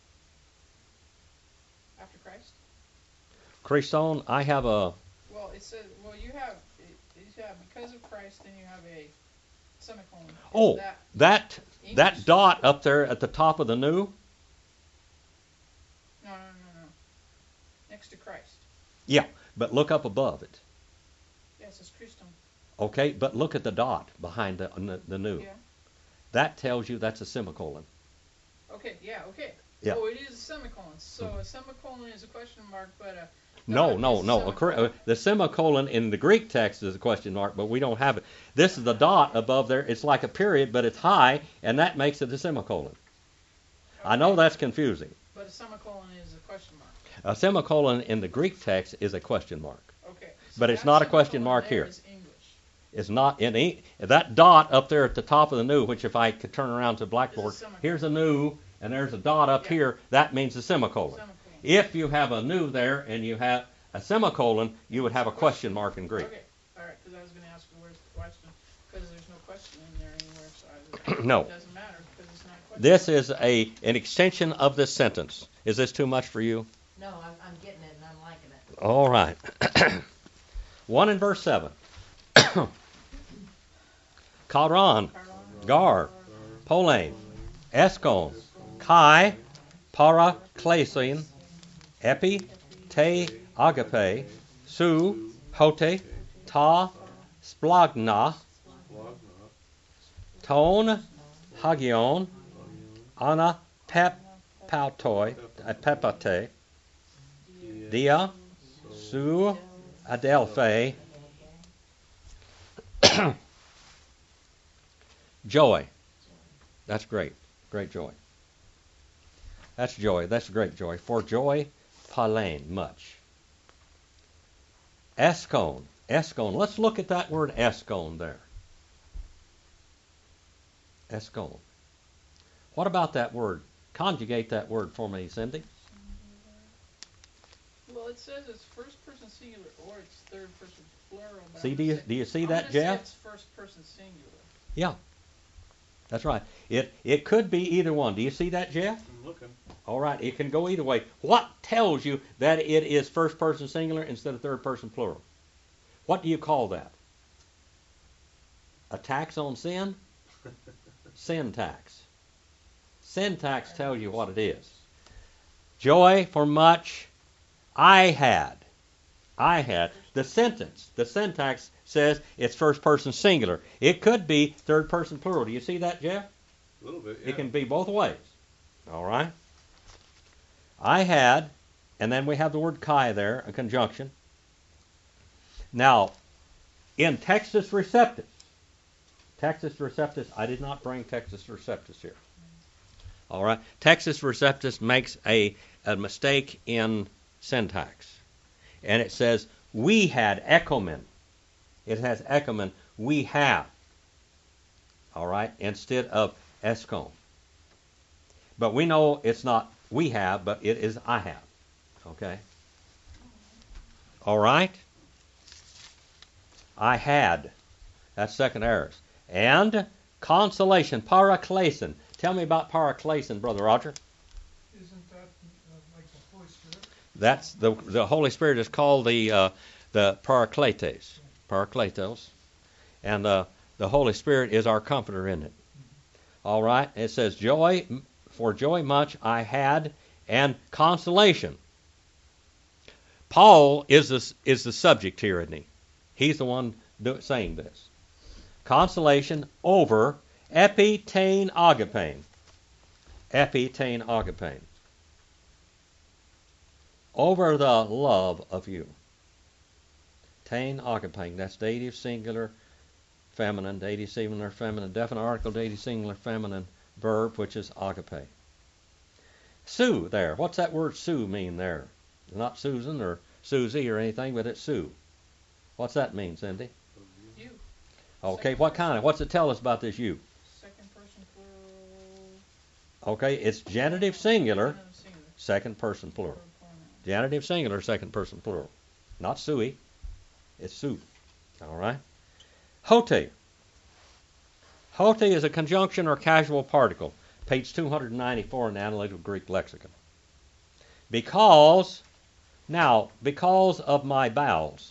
Speaker 4: After Christ.
Speaker 1: Christon, I have a,
Speaker 4: Well, it says. Well, you have. it- You have because of Christ, then you have a semicolon. Is
Speaker 1: oh,
Speaker 4: that
Speaker 1: that,
Speaker 4: English?
Speaker 1: that dot up there at the top of the new,
Speaker 4: No, no, no, no. Next to Christ.
Speaker 1: but look up above it.
Speaker 4: Yeah, it says Christon.
Speaker 1: Okay, but look at the dot behind the, the, the new.
Speaker 4: Yeah.
Speaker 1: That tells you that's a semicolon.
Speaker 4: Okay. Yeah. Okay.
Speaker 1: Yeah.
Speaker 4: Oh, it is a semicolon. So a semicolon is a question mark, but a
Speaker 1: No,
Speaker 4: dot
Speaker 1: no,
Speaker 4: is a
Speaker 1: no. A cor-
Speaker 4: semicolon.
Speaker 1: uh, the semicolon in the Greek text is a question mark, but we don't have it. This is the dot above there. It's like a period, but it's high, and that makes it a semicolon. I know
Speaker 4: Okay.
Speaker 1: that's confusing.
Speaker 4: But a semicolon is a question mark.
Speaker 1: A semicolon in the Greek text is a question mark.
Speaker 4: Okay. So
Speaker 1: But it's
Speaker 4: that
Speaker 1: not a question
Speaker 4: semicolon
Speaker 1: mark
Speaker 4: there
Speaker 1: here.
Speaker 4: is English.
Speaker 1: It's not in e- that dot up there at the top of the new, which if I could turn around to Blackboard,
Speaker 4: Is a semicolon.
Speaker 1: here's a new, and there's a dot up
Speaker 4: Yeah.
Speaker 1: here. That means a semicolon.
Speaker 4: Semicolon.
Speaker 1: If you have a new there and you have a semicolon, you would have a question mark in Greek.
Speaker 4: Okay. All right. Because I was going to ask you where's the question, because there's no question in there anywhere. So I was,
Speaker 1: No.
Speaker 4: It doesn't matter because it's not a question.
Speaker 1: This
Speaker 4: mark.
Speaker 1: is a an extension of this sentence. Is this too much for you?
Speaker 3: No, I'm, I'm getting it and I'm liking it.
Speaker 1: All right. One in verse seven. Karan,
Speaker 4: Carlon,
Speaker 1: Gar, Polane, Eskon, Kai, Paraklesin, Epi, Te, Agape, Su, Hote, Ta, Splagna,
Speaker 2: Logna,
Speaker 1: Ton, Hagion, Ana, Pep, Pautoi, uh, Pepate, Dia, Su, Adelphe, joy. That's great. Great joy. That's joy. That's great joy. For joy, palain, much. Eskon. Eskon. Let's look at that word eskon there. Eskon. What about that word? Conjugate that word for me, Cindy.
Speaker 4: Well, it says it's first person singular or it's third person plural. But
Speaker 1: See,
Speaker 4: I'm
Speaker 1: do you
Speaker 4: gonna say-
Speaker 1: do you see
Speaker 4: I'm
Speaker 1: that,
Speaker 4: gonna say
Speaker 1: Jeff?
Speaker 4: It's first person singular.
Speaker 1: Yeah. That's right. It it could be either one. Do you see that, Jeff?
Speaker 2: I'm looking.
Speaker 1: All right, it can go either way. What tells you that it is first person singular instead of third person plural? What do you call that? A tax on sin? Syntax. Syntax tells you what it is. Joy for much I had. I had. The sentence, the syntax says it's first person singular. It could be third person plural. Do you see that, Jeff?
Speaker 2: A little bit. Yeah.
Speaker 1: It can be both ways. All right? I had, and then we have the word Kai there, a conjunction. Now, in Textus Receptus, Textus Receptus, I did not bring Textus Receptus here. All right? Textus Receptus makes a, a mistake in syntax. And it says, We had, echomen. It has echomen, we have. All right, instead of eskom. But we know it's not we have, but it is I have. Okay? All right? I had. That's second aorist. And consolation, paraklesin. Tell me about paraklesin, Brother Roger.
Speaker 5: Isn't that uh, like the Holy Spirit?
Speaker 1: That's the the Holy Spirit is called the uh, the parakletes, parakletos, and uh, the Holy Spirit is our comforter in it. All right. It says joy, for joy much I had, and consolation. Paul is the is the subject here, isn't he? He's the one do, saying this. Consolation over epitane agapane. Epitane agapane. Over the love of you. Tane agapane. That's dative singular feminine, dative singular feminine, definite article, dative singular feminine verb, which is agape. Sue there. What's that word Sue mean there? Not Susan or Susie or anything, but it's Sue. What's that mean, Cindy?
Speaker 4: You.
Speaker 1: Okay,
Speaker 4: Second
Speaker 1: what
Speaker 4: person.
Speaker 1: kind of? What's it tell us about this you?
Speaker 4: Second person plural.
Speaker 1: Okay, it's genitive singular,
Speaker 4: Genitive singular.
Speaker 1: second person plural.
Speaker 4: Plural pronoun.
Speaker 1: Genitive singular, second person plural. Not Suey. It's Sue. All right? Hote. Hote is a conjunction or casual particle. Page two hundred ninety-four in the Analytical Greek Lexicon. Because, now, because of my bowels.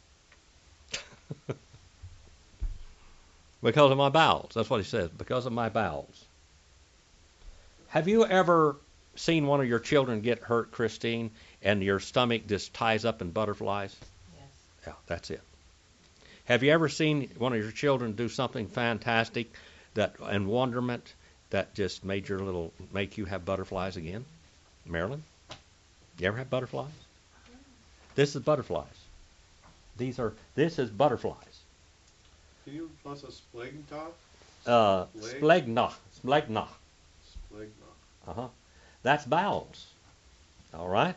Speaker 1: Because of my bowels. That's what he says. Because of my bowels. Have you ever seen one of your children get hurt, Christine, and your stomach just ties up in butterflies?
Speaker 3: Yes.
Speaker 1: Yeah, that's it. Have you ever seen one of your children do something fantastic that and wonderment that just made your little make you have butterflies again? Marilyn? You ever have butterflies? This is butterflies. These are this is butterflies.
Speaker 2: Can you plus a splagntop?
Speaker 1: Uh
Speaker 2: Spleg-
Speaker 1: splegna. Splegna.
Speaker 2: Splagna.
Speaker 1: Uh-huh. That's bowels. All right?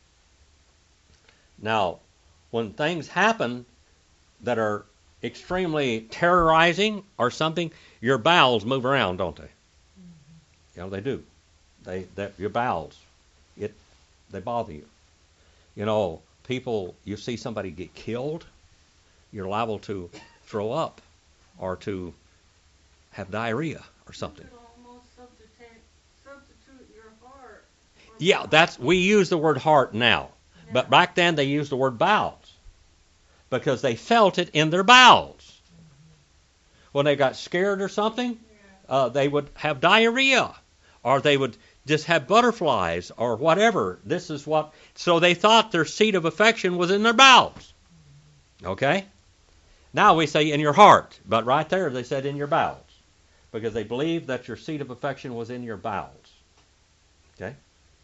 Speaker 1: Now, when things happen that are extremely terrorizing or something, your bowels move around, don't they? Mm-hmm. You know, they do. They that your bowels, it they bother you. You know, people, you see somebody get killed, you're liable to throw up or to have diarrhea or something.
Speaker 6: You could almost substitute, substitute your heart. for
Speaker 1: Yeah,
Speaker 6: that.
Speaker 1: that's we use the word heart now, but
Speaker 6: Yeah.
Speaker 1: back then they used the word bowels because they felt it in their bowels. When they got scared or something, uh, they would have diarrhea, or they would just have butterflies or whatever. This is what. So they thought their seat of affection was in their bowels. Okay. Now we say in your heart, but right there they said in your bowels, because they believed that your seat of affection was in your bowels. Okay.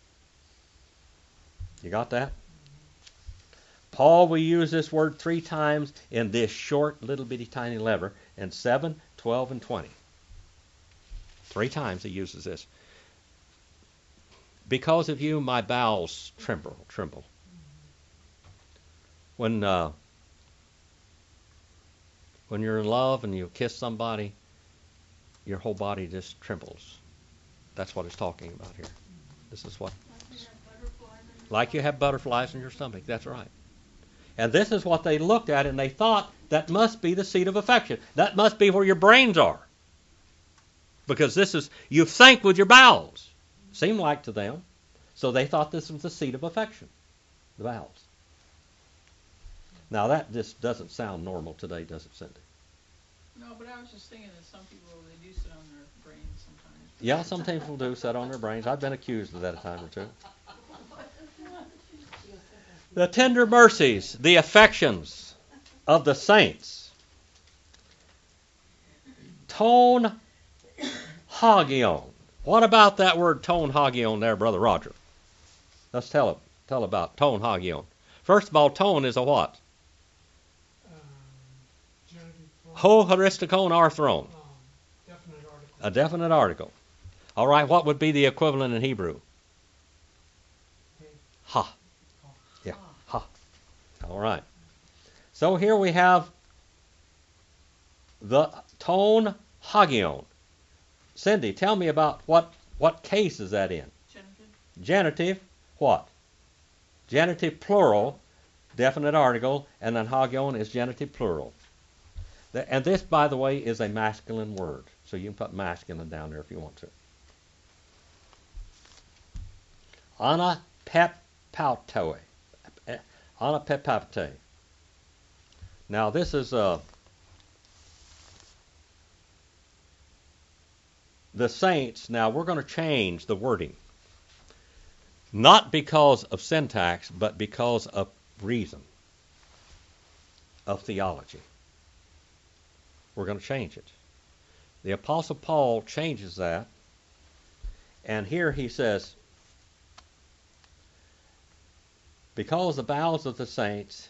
Speaker 1: You got that? Paul will use this word three times in this short little bitty tiny letter in seven, twelve, and twenty. Three times he uses this. Because of you, my bowels tremble, tremble. When uh, when you're in love and you kiss somebody, your whole body just trembles. That's what it's talking about here. This is what,
Speaker 6: Like you have butterflies in your
Speaker 1: like you have butterflies in your stomach. That's right. And this is what they looked at, and they thought that must be the seat of affection. That must be where your brains are. Because this is, you think with your bowels. Seemed like to them. So they thought this was the seat of affection. The bowels. Now that just doesn't sound normal today, does it, Cindy?
Speaker 4: No, but I was just thinking that some people, they do sit on their brains sometimes.
Speaker 1: Yeah, some people do sit on their brains. I've been accused of that a time or two. The tender mercies, the affections of the saints. Tone hagion. What about that word tone hagion there, Brother Roger? Let's tell it. Tell about tone hagion. First of all, tone is a what?
Speaker 5: Um, genitive
Speaker 1: Ho
Speaker 5: plural.
Speaker 1: haristikon arthron.
Speaker 5: Um, definite article.
Speaker 1: A definite article. All right, what would be the equivalent in Hebrew?
Speaker 5: Okay.
Speaker 1: Ha. Yeah, ha. All right. So here we have the tone hagion. Cindy, tell me about what, what case is that in?
Speaker 4: Genitive.
Speaker 1: Genitive, what? Genitive plural, definite article, and then hagion is genitive plural. The, and this, by the way, is a masculine word. So you can put masculine down there if you want to. Anapepautoe. Anapepautoe. Now this is uh, the saints. Now we're going to change the wording. Not because of syntax, but because of reason, of theology. We're going to change it. The Apostle Paul changes that, and here he says, because the bowels of the saints,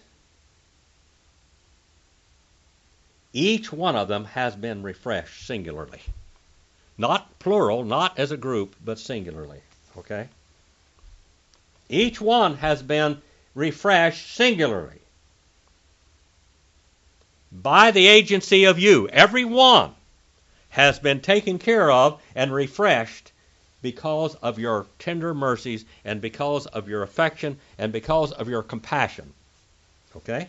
Speaker 1: each one of them has been refreshed singularly. Not plural, not as a group, but singularly. Okay? Each one has been refreshed singularly by the agency of you. Every one has been taken care of and refreshed because of your tender mercies and because of your affection and because of your compassion. Okay?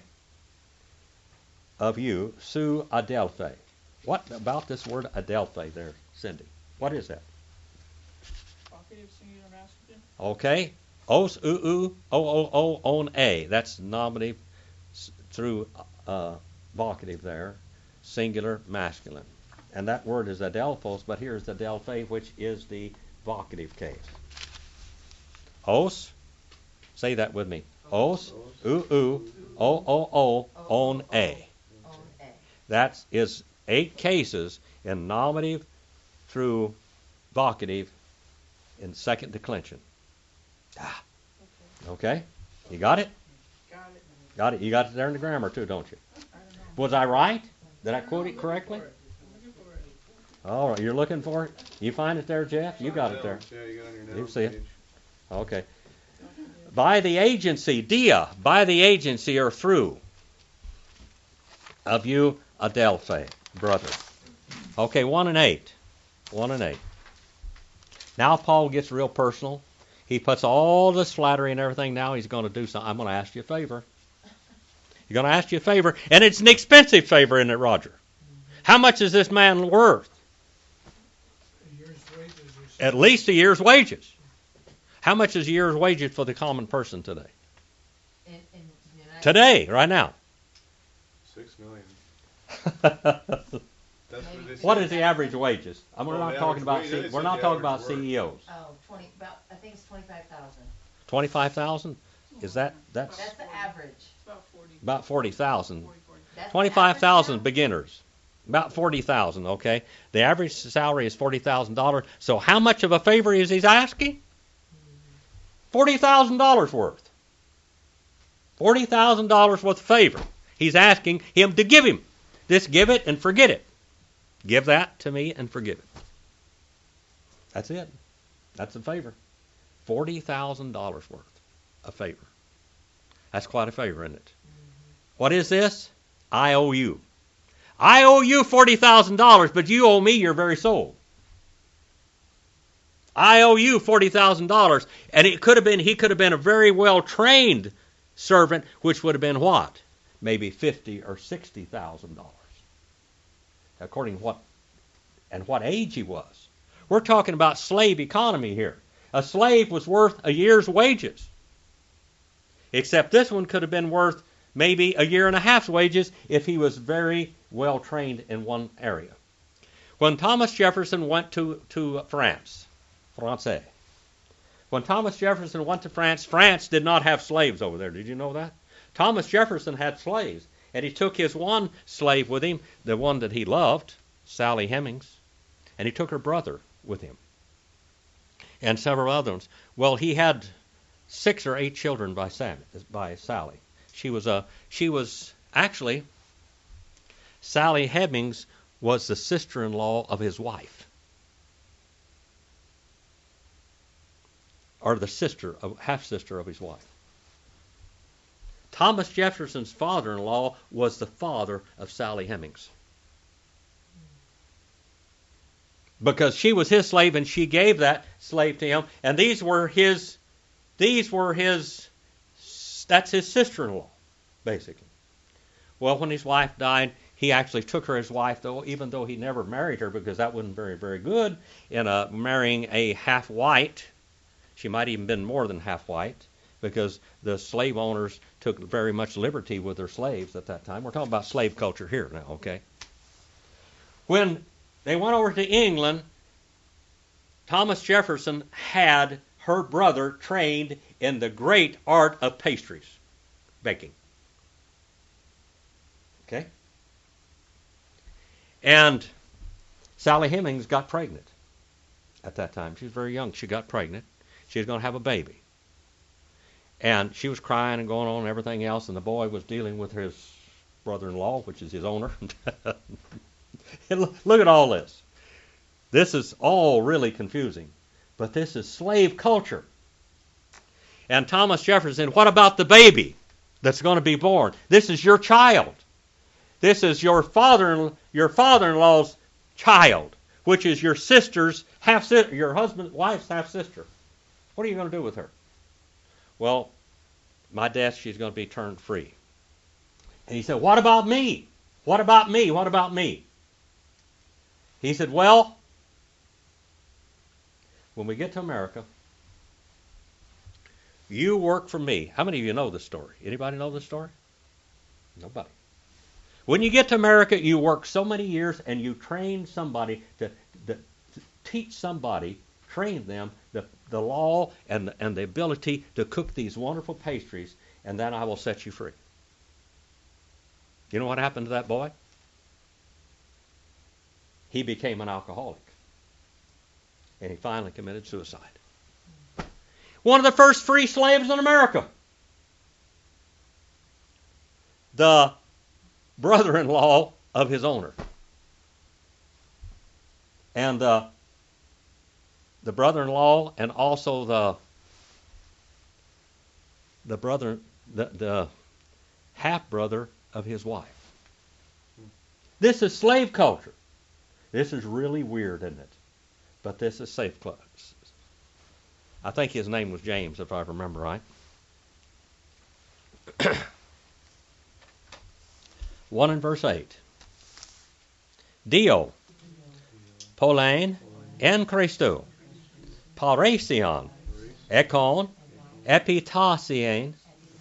Speaker 1: Of you, su adelphe. What about this word adelphe there, Cindy? What is that?
Speaker 4: Vocative, singular, masculine.
Speaker 1: Okay. Os, u, u, o, o, o, on, a. That's nominative through uh, vocative there. Singular, masculine. And that word is adelphos, but here's adelphe, which is the vocative case. Os, say that with me. Os, u, u, o, o, o, on, a.
Speaker 3: On A.
Speaker 1: That is eight cases in nominative through vocative in second declension. Ah. Okay? You got it?
Speaker 4: Got it.
Speaker 1: Got it. You got it there in the grammar too, don't you?
Speaker 4: I don't know.
Speaker 1: Was I right? Did I quote it correctly?
Speaker 4: I'm looking for it.
Speaker 1: All right, you're looking for it? You find it there, Jeff? You got it there.
Speaker 2: Yeah, you got it on your
Speaker 1: You
Speaker 2: notes
Speaker 1: see it?
Speaker 2: page.
Speaker 1: Okay. By the agency, dia, by the agency or through of you, adelphe, brother. Okay, one and eight. One and eight. Now Paul gets real personal. He puts all this flattery and everything. Now he's going to do something. I'm going to ask you a favor. He's going to ask you a favor, and it's an expensive favor, isn't it, Roger? How much is this man worth?
Speaker 5: A year's wages or something.
Speaker 1: At least a year's wages. How much is a year's wages for the common person today?
Speaker 3: In, in the United
Speaker 1: Today, right now.
Speaker 2: Six million.
Speaker 1: What
Speaker 2: That's what they say.
Speaker 1: is the average wages? I'm we're
Speaker 2: Well,
Speaker 1: not
Speaker 2: the
Speaker 1: talking
Speaker 2: average
Speaker 1: about
Speaker 2: wage-
Speaker 1: C-
Speaker 2: they
Speaker 1: we're
Speaker 2: said
Speaker 1: not
Speaker 2: the
Speaker 1: talking about
Speaker 2: average
Speaker 1: C E Os.
Speaker 3: Oh, twenty, about, I think it's twenty-five thousand.
Speaker 1: Twenty-five thousand? Is that that's
Speaker 3: That's the average.
Speaker 4: It's about forty.
Speaker 1: about forty thousand?
Speaker 4: forty, forty.
Speaker 3: That's the
Speaker 1: Twenty-five
Speaker 3: average
Speaker 1: thousand
Speaker 3: now?
Speaker 1: beginners. About forty thousand. Okay. The average salary is forty thousand dollars. So how much of a favor is he asking? Forty thousand dollars worth. Forty thousand dollars worth of favor. He's asking him to give him. Just give it and forget it. Give that to me and forgive it. That's it. That's a favor. Forty thousand dollars worth of favor. That's quite a favor, isn't it? What is this? I owe you. I owe you forty thousand dollars, but you owe me your very soul. I owe you forty thousand dollars, and it could have been, he could have been a very well trained servant, which would have been what? Maybe fifty or sixty thousand dollars. According to what and what age he was. We're talking about slave economy here. A slave was worth a year's wages. Except this one could have been worth maybe a year and a half's wages if he was very well trained in one area. When Thomas Jefferson went to, to France, Francais, when Thomas Jefferson went to France, France did not have slaves over there. Did you know that? Thomas Jefferson had slaves, and he took his one slave with him, the one that he loved, Sally Hemings, and he took her brother with him, and several others. Well, he had six or eight children by Sam, by Sally. She was a she was actually Sally Hemings was the sister-in-law of his wife, or the sister of half sister of his wife. Thomas Jefferson's father-in-law was the father of Sally Hemings. Because she was his slave and she gave that slave to him. And these were his, these were his, that's his sister-in-law, basically. Well, when his wife died, he actually took her as wife, though, even though he never married her, because that wasn't very, very good in a, marrying a half-white. She might even been more than half-white, because the slave owners took very much liberty with their slaves at that time. We're talking about slave culture here now, okay? When they went over to England, Thomas Jefferson had her brother trained in the great art of pastries, baking. Okay? And Sally Hemings got pregnant at that time. She was very young. She got pregnant. She was going to have a baby. And she was crying and going on and everything else, and the boy was dealing with his brother-in-law, which is his owner. Look at all this. This is all really confusing. But this is slave culture. And Thomas Jefferson, what about the baby that's going to be born? This is your child. This is your father, your father-in-law's child, which is your sister's half sister, your husband's wife's half sister. What are you going to do with her? Well, my death, she's going to be turned free. And he said, what about me? What about me? What about me? He said, well, when we get to America, you work for me. How many of you know this story? Anybody know this story? Nobody. When you get to America, you work so many years and you train somebody to, to, to teach somebody, train them the, the law and the, and the ability to cook these wonderful pastries, and then I will set you free. You know what happened to that boy? He became an alcoholic. And he finally committed suicide. One of the first free slaves in America. The brother-in-law of his owner. And the, the brother-in-law and also the the brother the, the half-brother of his wife. This is slave culture. This is really weird, isn't it? But this is safe clubs. I think his name was James, if I remember right. one in verse eight. Dio, Polein, en Christo, Paraision, Ekon, Epitasien,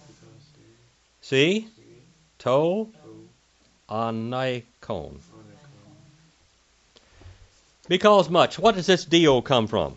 Speaker 1: see, To, Anaikon. Because much. What does this Dio come from?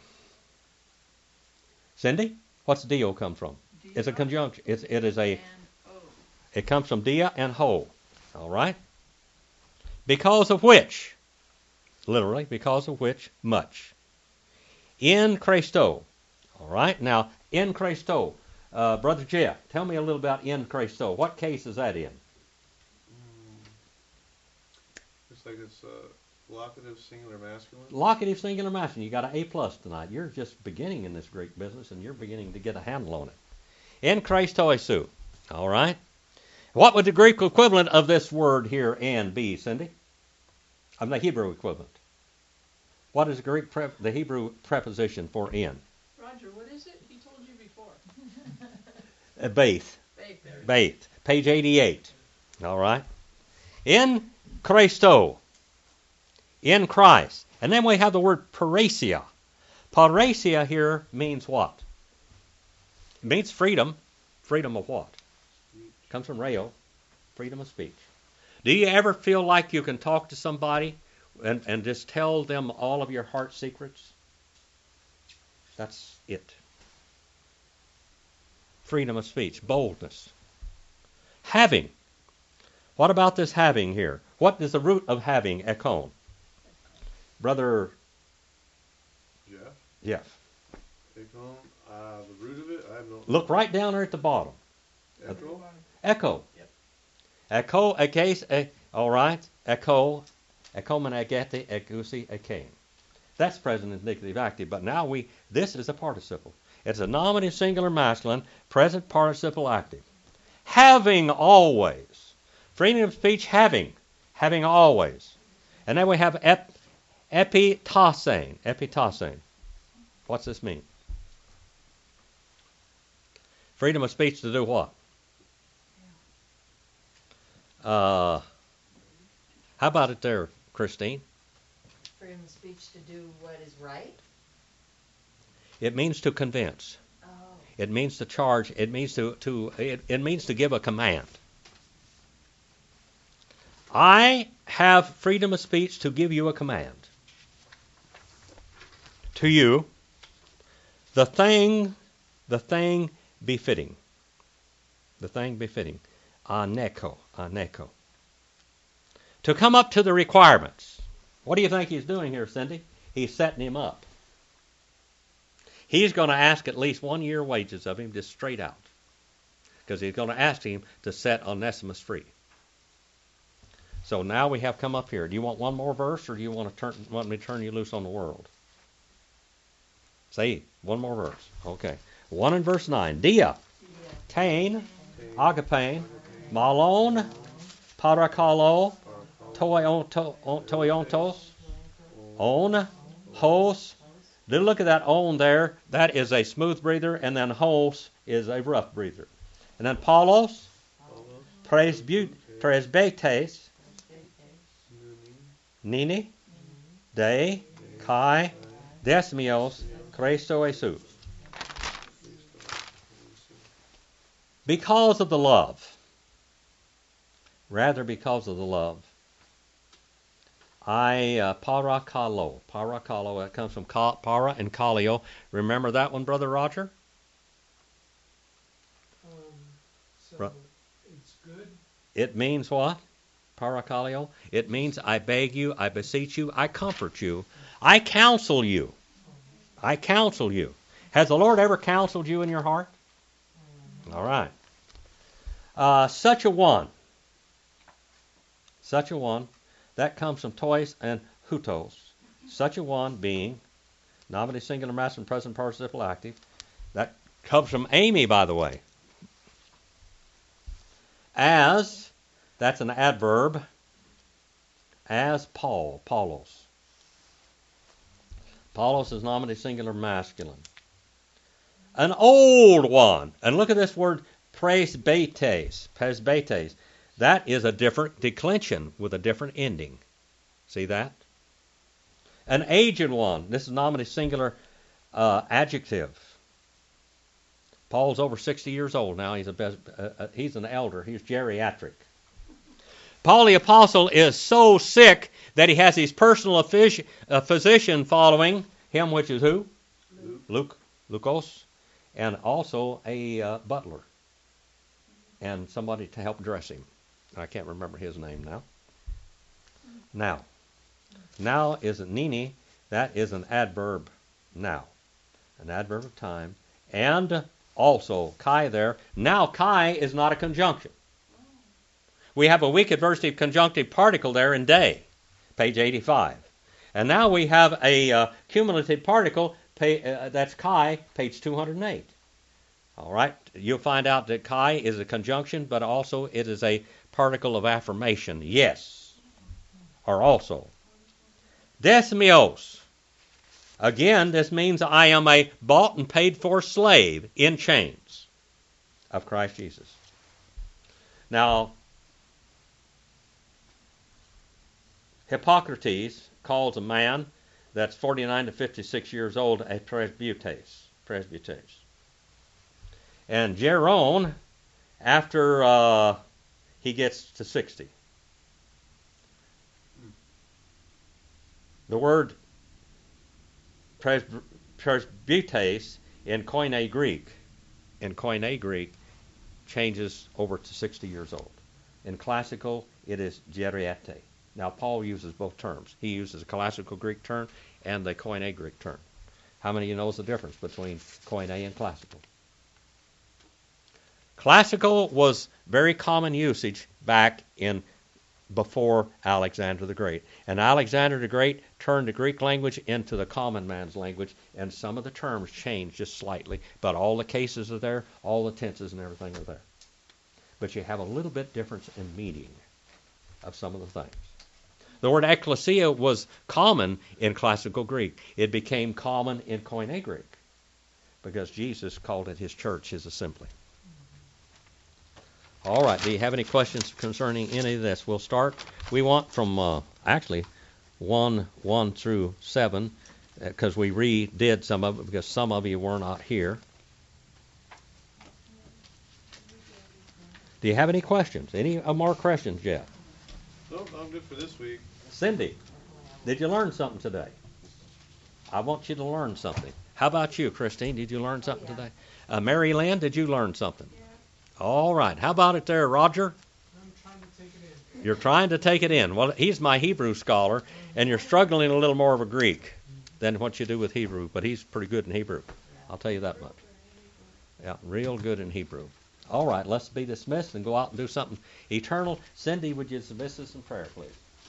Speaker 1: Cindy? What's Dio come from? It's a conjunction. It's, it is a. It comes from dia and ho. All right? Because of which, literally, because of which, much. In Christo. All right? Now, in Christo. Uh, Brother Jeff, tell me a little about in Christo. What case is that in?
Speaker 2: Mm, looks like it's a locative singular masculine.
Speaker 1: Locative singular masculine. You got an A plus tonight. You're just beginning in this great business, and you're beginning to get a handle on it. In Christoisu. All right? What would the Greek equivalent of this word here, "and," be, Cindy? I'm the Hebrew equivalent. What is the Greek pre- the Hebrew preposition for "in"?
Speaker 4: Roger, what is it? He told you before.
Speaker 1: Uh, Baith.
Speaker 4: Babe, there.
Speaker 1: Baith. Page eighty-eight. All right. In Christo. In Christ. And then we have the word parasia. Parasia here means what? It means freedom. Freedom of what? Comes from reo, freedom of speech. Do you ever feel like you can talk to somebody and, and just tell them all of your heart secrets? That's it. Freedom of speech, boldness. Having. What about this having here? What is the root of having, ekon? Brother
Speaker 2: Jeff?
Speaker 1: Jeff.
Speaker 2: Ekon, uh, the root of it, I have no.
Speaker 1: Look right down there at the bottom.
Speaker 2: Echo?
Speaker 1: Echo.
Speaker 4: Yep.
Speaker 1: Echo, a case, a, all right. Echo, ekomen agete, ekusi, ekain. That's present indicative active, but now we, this is a participle. It's a nominative singular masculine, present participle active. having always. Freedom of speech, having. Having always. And then we have ep, epitasein. Epitasein. What's this mean? Freedom of speech to do what? Uh, how about it there, Christine?
Speaker 3: Freedom of speech to do what is right?
Speaker 1: It means to convince.
Speaker 3: Oh.
Speaker 1: It means to charge. It means to, to it, it means to give a command. I have freedom of speech to give you a command. To you, the thing, the thing befitting. The thing befitting. Aneko, aneko. To come up to the requirements. What do you think he's doing here, Cindy? He's setting him up. He's going to ask at least one year wages of him, just straight out. Because he's going to ask him to set Onesimus free. So now we have come up here. Do you want one more verse, or do you want to turn, want me to turn you loose on the world? Say, one more verse. Okay. One in verse nine. Dia, tain, agapein, malon, parakalo, toiontos, on, hos. Look at that on there. That is a smooth breather, and then hos is a rough breather. And then paulos, presbetes, nini, de, kai, desmios, Christo Jesus. Because of the love, rather because of the love, I, uh, parakalo, parakalo, that comes from ka, para and kalio. Remember that one, Brother Roger?
Speaker 5: Um, so
Speaker 1: Ru-
Speaker 5: it's good.
Speaker 1: It means what? Parakalio. It means I beg you, I beseech you, I comfort you, I counsel you. I counsel you. Has the Lord ever counseled you in your heart? All right. Uh, such a one. Such a one. That comes from tois and hutos. Such a one being nominative singular masculine present participle active. That comes from Amy, by the way. As, that's an adverb. As Paul, Paulos. Paulos is nominative singular masculine. An old one. And look at this word presbetes. Presbetes. That is a different declension with a different ending. See that? An aged one. This is nominative singular uh, adjective. Paul's over sixty years old now. He's a best, uh, uh, he's an elder. He's geriatric. Paul the Apostle is so sick that he has his personal phys- uh, physician following him, which is who? Luke. Luke, Lucos. And also a uh, butler. And somebody to help dress him. I can't remember his name now. Now. Now is a nini. That is an adverb now. An adverb of time. And also kai there. Now kai is not a conjunction. We have a weak adversative conjunctive particle there in day, page eighty-five. And now we have a uh, cumulative particle, pay, uh, that's kai, page two hundred eight. All right, you'll find out that kai is a conjunction, but also it is a particle of affirmation, yes, or also. Desmios. Again, this means I am a bought and paid for slave in chains of Christ Jesus. Now, Hippocrates calls a man that's forty-nine to fifty-six years old a presbytes. Presbytes. And Jerome, after uh, he gets to sixty. The word presb- presbytes in Koine Greek, in Koine Greek, changes over to sixty years old. In classical, it is geriate. Now, Paul uses both terms. He uses a classical Greek term and the Koine Greek term. How many of you knows the difference between Koine and classical? Classical was very common usage back in before Alexander the Great. And Alexander the Great turned the Greek language into the common man's language, and some of the terms changed just slightly, but all the cases are there, all the tenses and everything are there. but you have a little bit difference in meaning of some of the things. The word ecclesia was common in classical Greek. It became common in Koine Greek because Jesus called it his church, his assembly. All right, do you have any questions concerning any of this? We'll start. We want from, uh, actually, one, one through seven, because uh, we redid some of it because some of you were not here. Do you have any questions? Any uh, more questions, Jeff?
Speaker 2: Nope, I'm good for this week.
Speaker 1: Cindy, did you learn something today? I want you to learn something. How about you, Christine? Did you learn something
Speaker 3: Oh, yeah.
Speaker 1: today? Uh, Mary Lynn, did you learn something?
Speaker 6: Yeah.
Speaker 1: All right. How about it there, Roger?
Speaker 5: I'm trying to take it in.
Speaker 1: You're trying to take it in. Well, he's my Hebrew scholar, and you're struggling a little more of a Greek than what you do with Hebrew, but he's pretty good in Hebrew. I'll tell you that much. Yeah, real good in Hebrew. All right, let's be dismissed and go out and do something eternal. Cindy, would you dismiss us in prayer, please?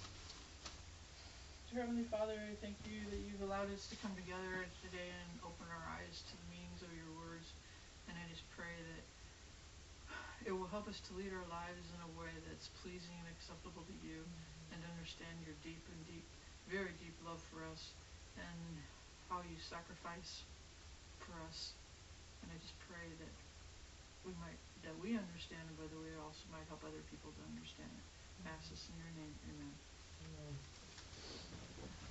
Speaker 4: Dear Heavenly Father, I thank you that you've allowed us to come together today and open our eyes to the meanings of your words. And I just pray that it will help us to lead our lives in a way that's pleasing and acceptable to you, and to understand your deep and deep, very deep love for us, and how you sacrifice for us. And I just pray that we might, that we understand it, but that we also might help other people to understand it. I ask this in your name, amen.